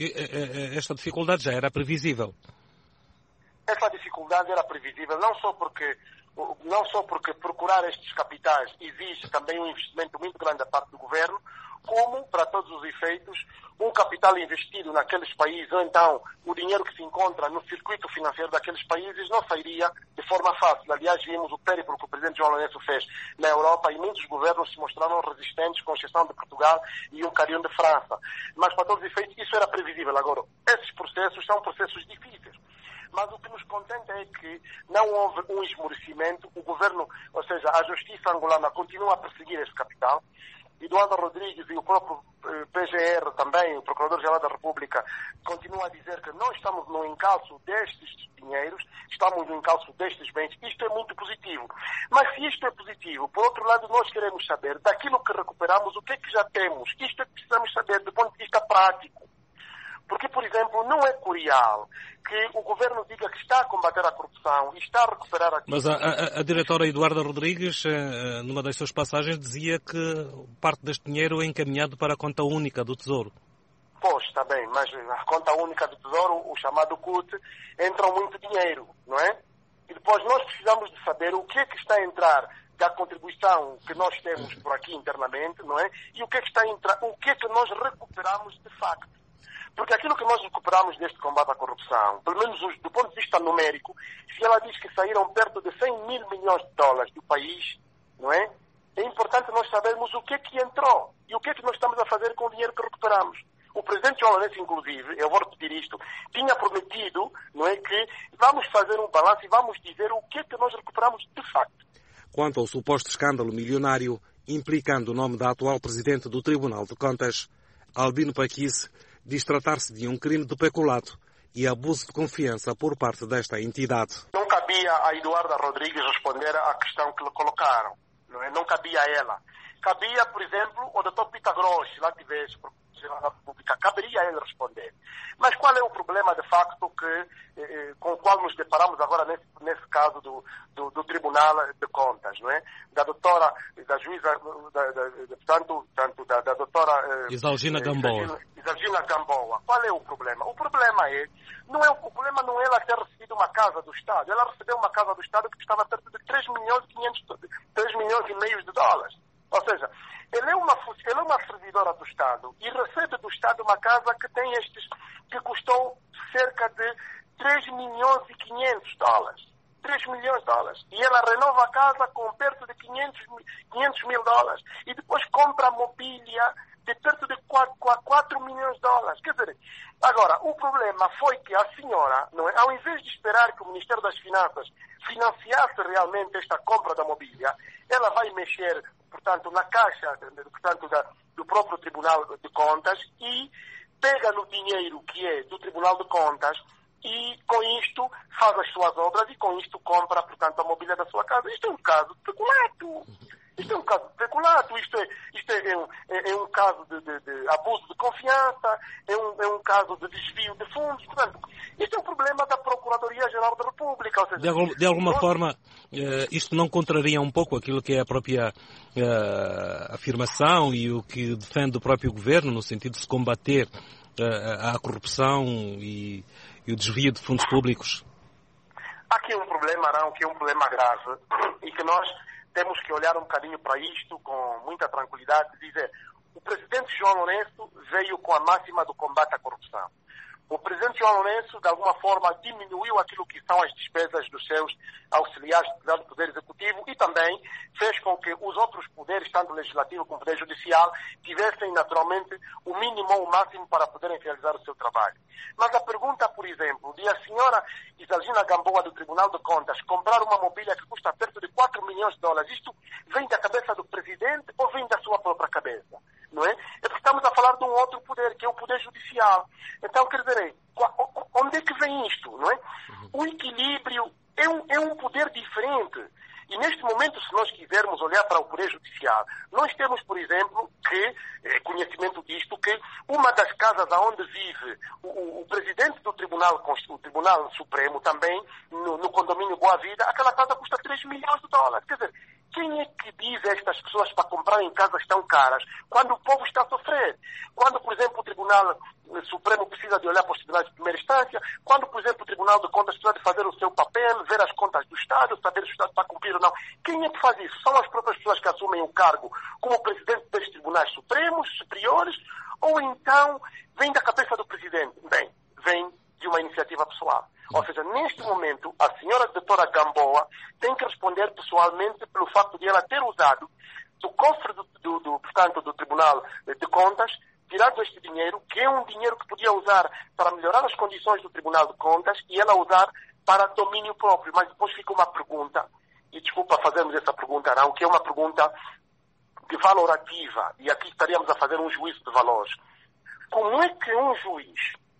Speaker 20: esta dificuldade já era previsível?
Speaker 19: Essa dificuldade era previsível, não só porque não só porque procurar estes capitais exige também um investimento muito grande da parte do governo, como, para todos os efeitos, um capital investido naqueles países, ou então o dinheiro que se encontra no circuito financeiro daqueles países não sairia de forma fácil. Aliás, vimos o périplo que o presidente João Lourenço fez na Europa e muitos governos se mostraram resistentes, com exceção de Portugal e um bocadinho de França. Mas, para todos os efeitos, isso era previsível. Agora, esses processos são processos difíceis. Mas o que nos contenta é que não houve um esmorecimento. O governo, ou seja, a justiça angolana continua a perseguir esse capital. Eduardo Rodrigues e o próprio P G R também, o Procurador-Geral da República, continua a dizer que não estamos no encalço destes dinheiros, estamos no encalço destes bens. Isto é muito positivo. Mas se isto é positivo, por outro lado, nós queremos saber daquilo que recuperamos, o que é que já temos. Isto é que precisamos saber do ponto de vista prático. Porque, por exemplo, não é curial que o governo diga que está a combater a corrupção e está a recuperar a...
Speaker 20: Mas a, a, a diretora Eduarda Rodrigues, numa das suas passagens, dizia que parte deste dinheiro é encaminhado para a conta única do Tesouro.
Speaker 19: Pois, está bem, mas a conta única do Tesouro, o chamado C U T, entra muito dinheiro, não é? E depois nós precisamos de saber o que é que está a entrar da contribuição que nós temos por aqui internamente, não é? E o que é que está a entrar, o que é que nós recuperamos de facto. Porque aquilo que nós recuperamos deste combate à corrupção, pelo menos do ponto de vista numérico, se ela diz que saíram perto de cem mil milhões de dólares do país, não é? É importante nós sabermos o que é que entrou e o que é que nós estamos a fazer com o dinheiro que recuperamos. O presidente João Lourenço, inclusive, eu vou repetir isto, tinha prometido, não é, que vamos fazer um balanço e vamos dizer o que é que nós recuperamos de facto.
Speaker 6: Quanto ao suposto escândalo milionário implicando o nome da atual presidente do Tribunal de Contas, Albino Paquisi, diz tratar-se de um crime de peculato e abuso de confiança por parte desta entidade.
Speaker 19: Não cabia a Eduarda Rodrigues responder à questão que lhe colocaram. Não é? Não cabia a ela. Cabia, por exemplo, o doutor Pita Gross, lá tivesse da República, caberia a ele responder. Mas qual é o problema, de facto, que, eh, com o qual nos deparamos agora nesse, nesse caso do, do, do Tribunal de Contas, não é? Da doutora, da juíza, da, da, da, tanto, tanto da, da doutora...
Speaker 20: Eh, Isalgina Gamboa.
Speaker 19: Isalgina Gamboa. Qual é o problema? O problema é, não é, o problema não é ela ter recebido uma casa do Estado. Ela recebeu uma casa do Estado que custava perto de três milhões e quinhentos, três milhões e meio de dólares. Ou seja, ela é, uma, ela é uma servidora do Estado e recebe do Estado uma casa que tem estes, que custou cerca de três milhões e quinhentos dólares. três milhões de dólares. E ela renova a casa com perto de quinhentos mil dólares. E depois compra mobília de perto de quatro milhões de dólares. Quer dizer, agora, o problema foi que a senhora, não é, ao invés de esperar que o Ministério das Finanças financiasse realmente esta compra da mobília, ela vai mexer, portanto, na caixa, portanto, da, do próprio Tribunal de Contas e pega no dinheiro que é do Tribunal de Contas e, com isto, faz as suas obras e, com isto, compra, portanto, a mobília da sua casa. Isto é um caso de peculato. Isto é um caso de peculato. Isto é, isto é, é, um, é, é um caso de, de, de abuso de confiança, é um, é um caso de desvio de fundos. Portanto, isto é um problema da Procuradoria-Geral da República. Ou seja,
Speaker 20: de, algum, de alguma nós... forma, uh, isto não contraria um pouco aquilo que é a própria uh, afirmação e o que defende o próprio governo, no sentido de se combater uh, a corrupção e, e o desvio de fundos públicos?
Speaker 19: Há aqui um problema, Arão, que é um problema grave e que nós temos que olhar um bocadinho para isto com muita tranquilidade e dizer: o presidente João Lourenço veio com a máxima do combate à corrupção. O presidente João Lourenço, de alguma forma, diminuiu aquilo que são as despesas dos seus auxiliares do Poder Executivo e também fez com que os outros poderes, tanto o Legislativo como o Poder Judicial, tivessem, naturalmente, o mínimo ou o máximo para poderem realizar o seu trabalho. Mas a pergunta, por exemplo, de a senhora Isalgina Gamboa, do Tribunal de Contas, comprar uma mobília que custa perto de quatro milhões de dólares, isto vem da cabeça do presidente ou vem da sua própria cabeça? Não é? É porque estamos a falar de um outro poder, que é o Poder Judicial. Então, quer dizer, onde é que vem isto? Não é? O equilíbrio é um, é um poder diferente. E neste momento, se nós quisermos olhar para o Poder Judicial, nós temos, por exemplo, que, é, conhecimento disto, que uma das casas onde vive o, o presidente do Tribunal, o Tribunal Supremo também, no, no condomínio Boa Vida, aquela casa custa três milhões de dólares. Quer dizer, quem é que diz a estas pessoas para comprarem casas tão caras quando o povo está a sofrer? Quando, por exemplo, o Tribunal Supremo precisa de olhar para os tribunais de primeira instância, quando, por exemplo, o Tribunal de Contas precisa de fazer o seu papel, ver as contas do Estado, saber se o Estado está a cumprir ou não. Quem é que faz isso? São as próprias pessoas que assumem o cargo como presidente dos tribunais supremos, superiores, ou então vem da cabeça do presidente? Bem, vem de uma iniciativa pessoal. Ou seja, neste momento, a senhora doutora Gamboa tem que responder pessoalmente pelo facto de ela ter usado do cofre do, do, do, portanto, do Tribunal de Contas, tirado este dinheiro, que é um dinheiro que podia usar para melhorar as condições do Tribunal de Contas, e ela usar para domínio próprio. Mas depois fica uma pergunta, e desculpa fazermos essa pergunta, não, que é uma pergunta de valorativa, e aqui estaríamos a fazer um juízo de valores. Como é que um juiz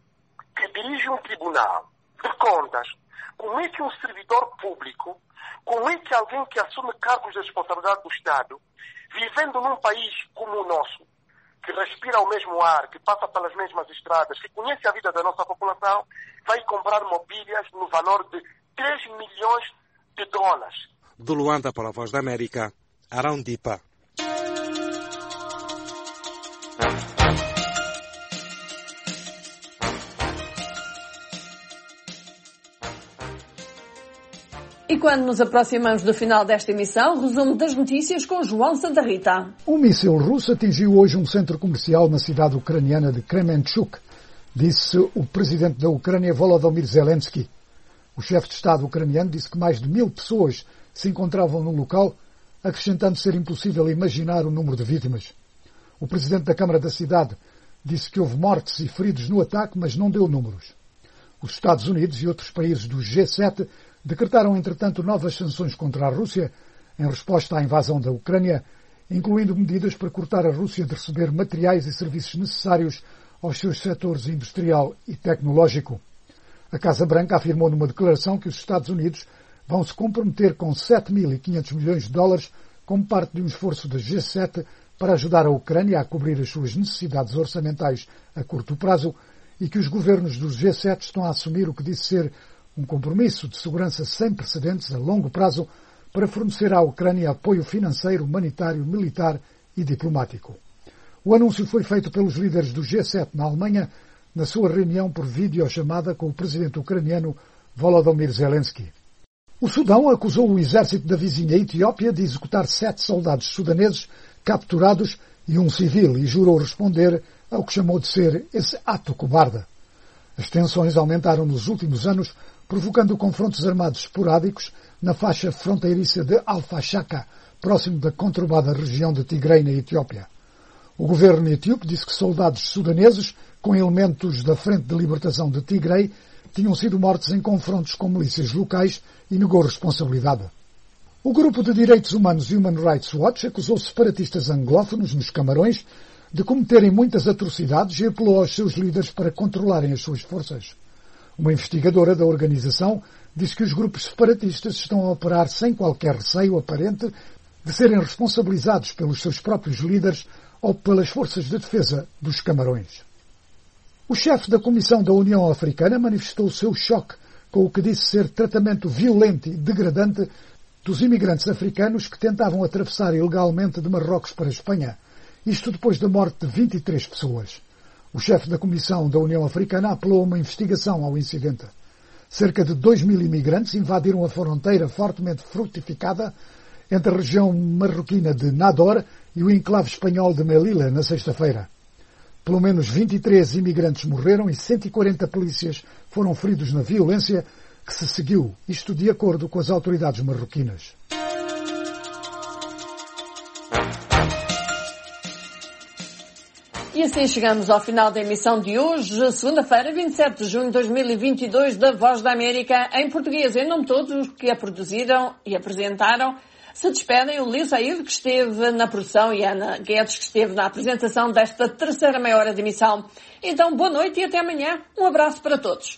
Speaker 19: que dirige um tribunal de contas, como é que um servidor público, como é que alguém que assume cargos de responsabilidade do Estado, vivendo num país como o nosso, que respira o mesmo ar, que passa pelas mesmas estradas, que conhece a vida da nossa população, vai comprar mobílias no valor de três milhões de dólares?
Speaker 20: De Luanda para a Voz da América, Arão Dipa.
Speaker 15: E quando nos aproximamos do final desta emissão, resumo das notícias com João Santa Rita.
Speaker 4: Um míssil russo atingiu hoje um centro comercial na cidade ucraniana de Kremenchuk, disse o presidente da Ucrânia, Volodymyr Zelensky. O chefe de Estado ucraniano disse que mais de mil pessoas se encontravam no local, acrescentando ser impossível imaginar o número de vítimas. O presidente da Câmara da cidade disse que houve mortes e feridos no ataque, mas não deu números. Os Estados Unidos e outros países do G sete decretaram, entretanto, novas sanções contra a Rússia em resposta à invasão da Ucrânia, incluindo medidas para cortar a Rússia de receber materiais e serviços necessários aos seus setores industrial e tecnológico. A Casa Branca afirmou numa declaração que os Estados Unidos vão se comprometer com sete mil e quinhentos milhões de dólares como parte de um esforço da G sete para ajudar a Ucrânia a cobrir as suas necessidades orçamentais a curto prazo e que os governos do G sete estão a assumir o que disse ser um compromisso de segurança sem precedentes a longo prazo para fornecer à Ucrânia apoio financeiro, humanitário, militar e diplomático. O anúncio foi feito pelos líderes do G sete na Alemanha na sua reunião por videochamada com o presidente ucraniano Volodymyr Zelensky. O Sudão acusou o exército da vizinha Etiópia de executar sete soldados sudaneses capturados e um civil e jurou responder ao que chamou de ser esse ato cobarde. As tensões aumentaram nos últimos anos, provocando confrontos armados esporádicos na faixa fronteiriça de Al-Fashaka, próximo da conturbada região de Tigray, na Etiópia. O governo etíope disse que soldados sudaneses com elementos da Frente de Libertação de Tigray tinham sido mortos em confrontos com milícias locais e negou responsabilidade. O grupo de direitos humanos Human Rights Watch acusou separatistas anglófonos nos Camarões de cometerem muitas atrocidades e apelou aos seus líderes para controlarem as suas forças. Uma investigadora da organização diz que os grupos separatistas estão a operar sem qualquer receio aparente de serem responsabilizados pelos seus próprios líderes ou pelas forças de defesa dos Camarões. O chefe da Comissão da União Africana manifestou o seu choque com o que disse ser tratamento violento e degradante dos imigrantes africanos que tentavam atravessar ilegalmente de Marrocos para a Espanha, isto depois da morte de vinte e três pessoas. O chefe da Comissão da União Africana apelou a uma investigação ao incidente. Cerca de dois mil imigrantes invadiram a fronteira fortemente frutificada entre a região marroquina de Nador e o enclave espanhol de Melilla na sexta-feira. Pelo menos vinte e três imigrantes morreram e cento e quarenta polícias foram feridos na violência que se seguiu, isto de acordo com as autoridades marroquinas.
Speaker 15: E assim chegamos ao final da emissão de hoje, segunda-feira, vinte e sete de junho de dois mil e vinte e dois, da Voz da América, em português. Em nome de todos os que a produziram e apresentaram, se despedem o Lio Saíd, que esteve na produção, e a Ana Guedes, que esteve na apresentação desta terceira meia hora de emissão. Então, boa noite e até amanhã. Um abraço para todos.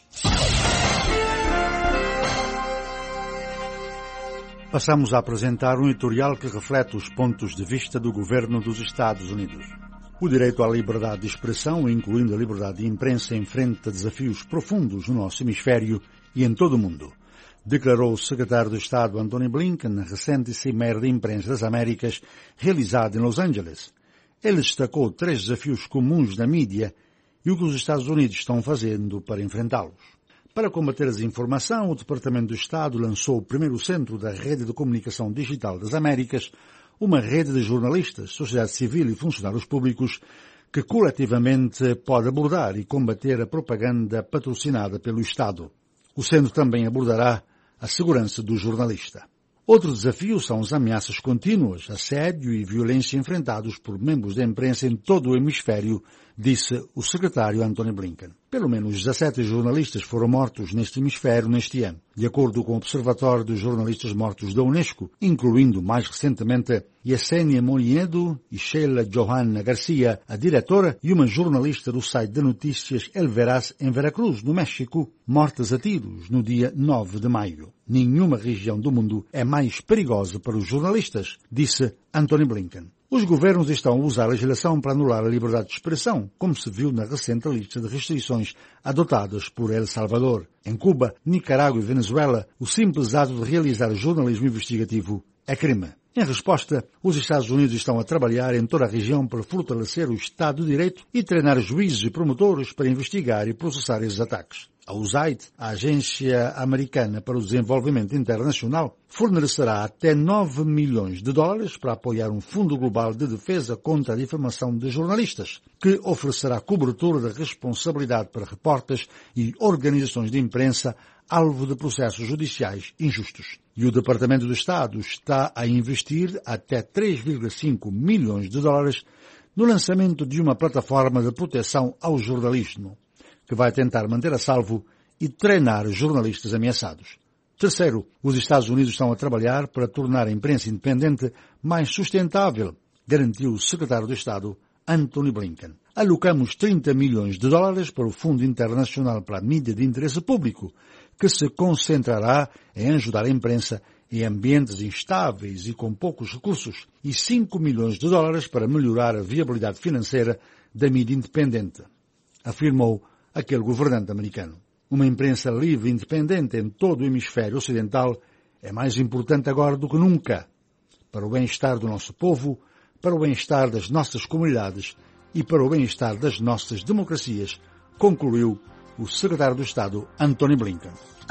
Speaker 1: Passamos a apresentar um editorial que reflete os pontos de vista do governo dos Estados Unidos. O direito à liberdade de expressão, incluindo a liberdade de imprensa, enfrenta desafios profundos no nosso hemisfério e em todo o mundo, declarou o secretário de Estado Antony Blinken na recente Cimeira de Imprensa das Américas realizada em Los Angeles. Ele destacou três desafios comuns na mídia e o que os Estados Unidos estão fazendo para enfrentá-los. Para combater a desinformação, o Departamento do Estado lançou o primeiro centro da Rede de Comunicação Digital das Américas, uma rede de jornalistas, sociedade civil e funcionários públicos que coletivamente pode abordar e combater a propaganda patrocinada pelo Estado. O centro também abordará a segurança do jornalista. Outro desafio são as ameaças contínuas, assédio e violência enfrentados por membros da imprensa em todo o hemisfério, disse o secretário Antony Blinken. Pelo menos dezassete jornalistas foram mortos neste hemisfério neste ano, de acordo com o Observatório dos Jornalistas Mortos da Unesco, incluindo, mais recentemente, Yesenia Moniedo e Sheila Johanna Garcia, a diretora e uma jornalista do site de notícias El Veraz em Veracruz, no México, mortas a tiros no dia nove de maio. Nenhuma região do mundo é mais perigosa para os jornalistas, disse Antony Blinken. Os governos estão a usar a legislação para anular a liberdade de expressão, como se viu na recente lista de restrições adotadas por El Salvador. Em Cuba, Nicarágua e Venezuela, o simples ato de realizar jornalismo investigativo é crime. Em resposta, os Estados Unidos estão a trabalhar em toda a região para fortalecer o Estado de Direito e treinar juízes e promotores para investigar e processar esses ataques. A U S A I D, a Agência Americana para o Desenvolvimento Internacional, fornecerá até nove milhões de dólares para apoiar um Fundo Global de Defesa contra a Difamação de Jornalistas, que oferecerá cobertura da responsabilidade para repórteres e organizações de imprensa alvo de processos judiciais injustos. E o Departamento do Estado está a investir até três vírgula cinco milhões de dólares no lançamento de uma plataforma de proteção ao jornalismo, que vai tentar manter a salvo e treinar jornalistas ameaçados. Terceiro, os Estados Unidos estão a trabalhar para tornar a imprensa independente mais sustentável, garantiu o secretário de Estado Antony Blinken. Alocamos trinta milhões de dólares para o Fundo Internacional para a Mídia de Interesse Público, que se concentrará em ajudar a imprensa em ambientes instáveis e com poucos recursos, e cinco milhões de dólares para melhorar a viabilidade financeira da mídia independente, afirmou aquele governante americano. Uma imprensa livre e independente em todo o hemisfério ocidental é mais importante agora do que nunca, para o bem-estar do nosso povo, para o bem-estar das nossas comunidades e para o bem-estar das nossas democracias, concluiu o secretário do Estado Antony Blinken.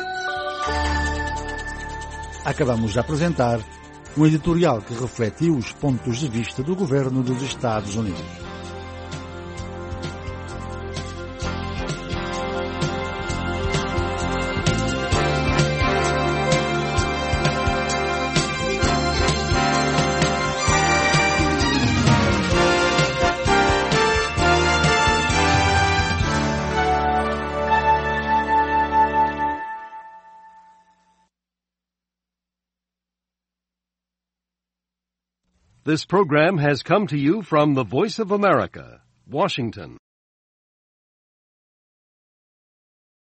Speaker 1: Acabamos de apresentar um editorial que refletiu os pontos de vista do governo dos Estados Unidos.
Speaker 8: This program has come to you from the Voice of America, Washington.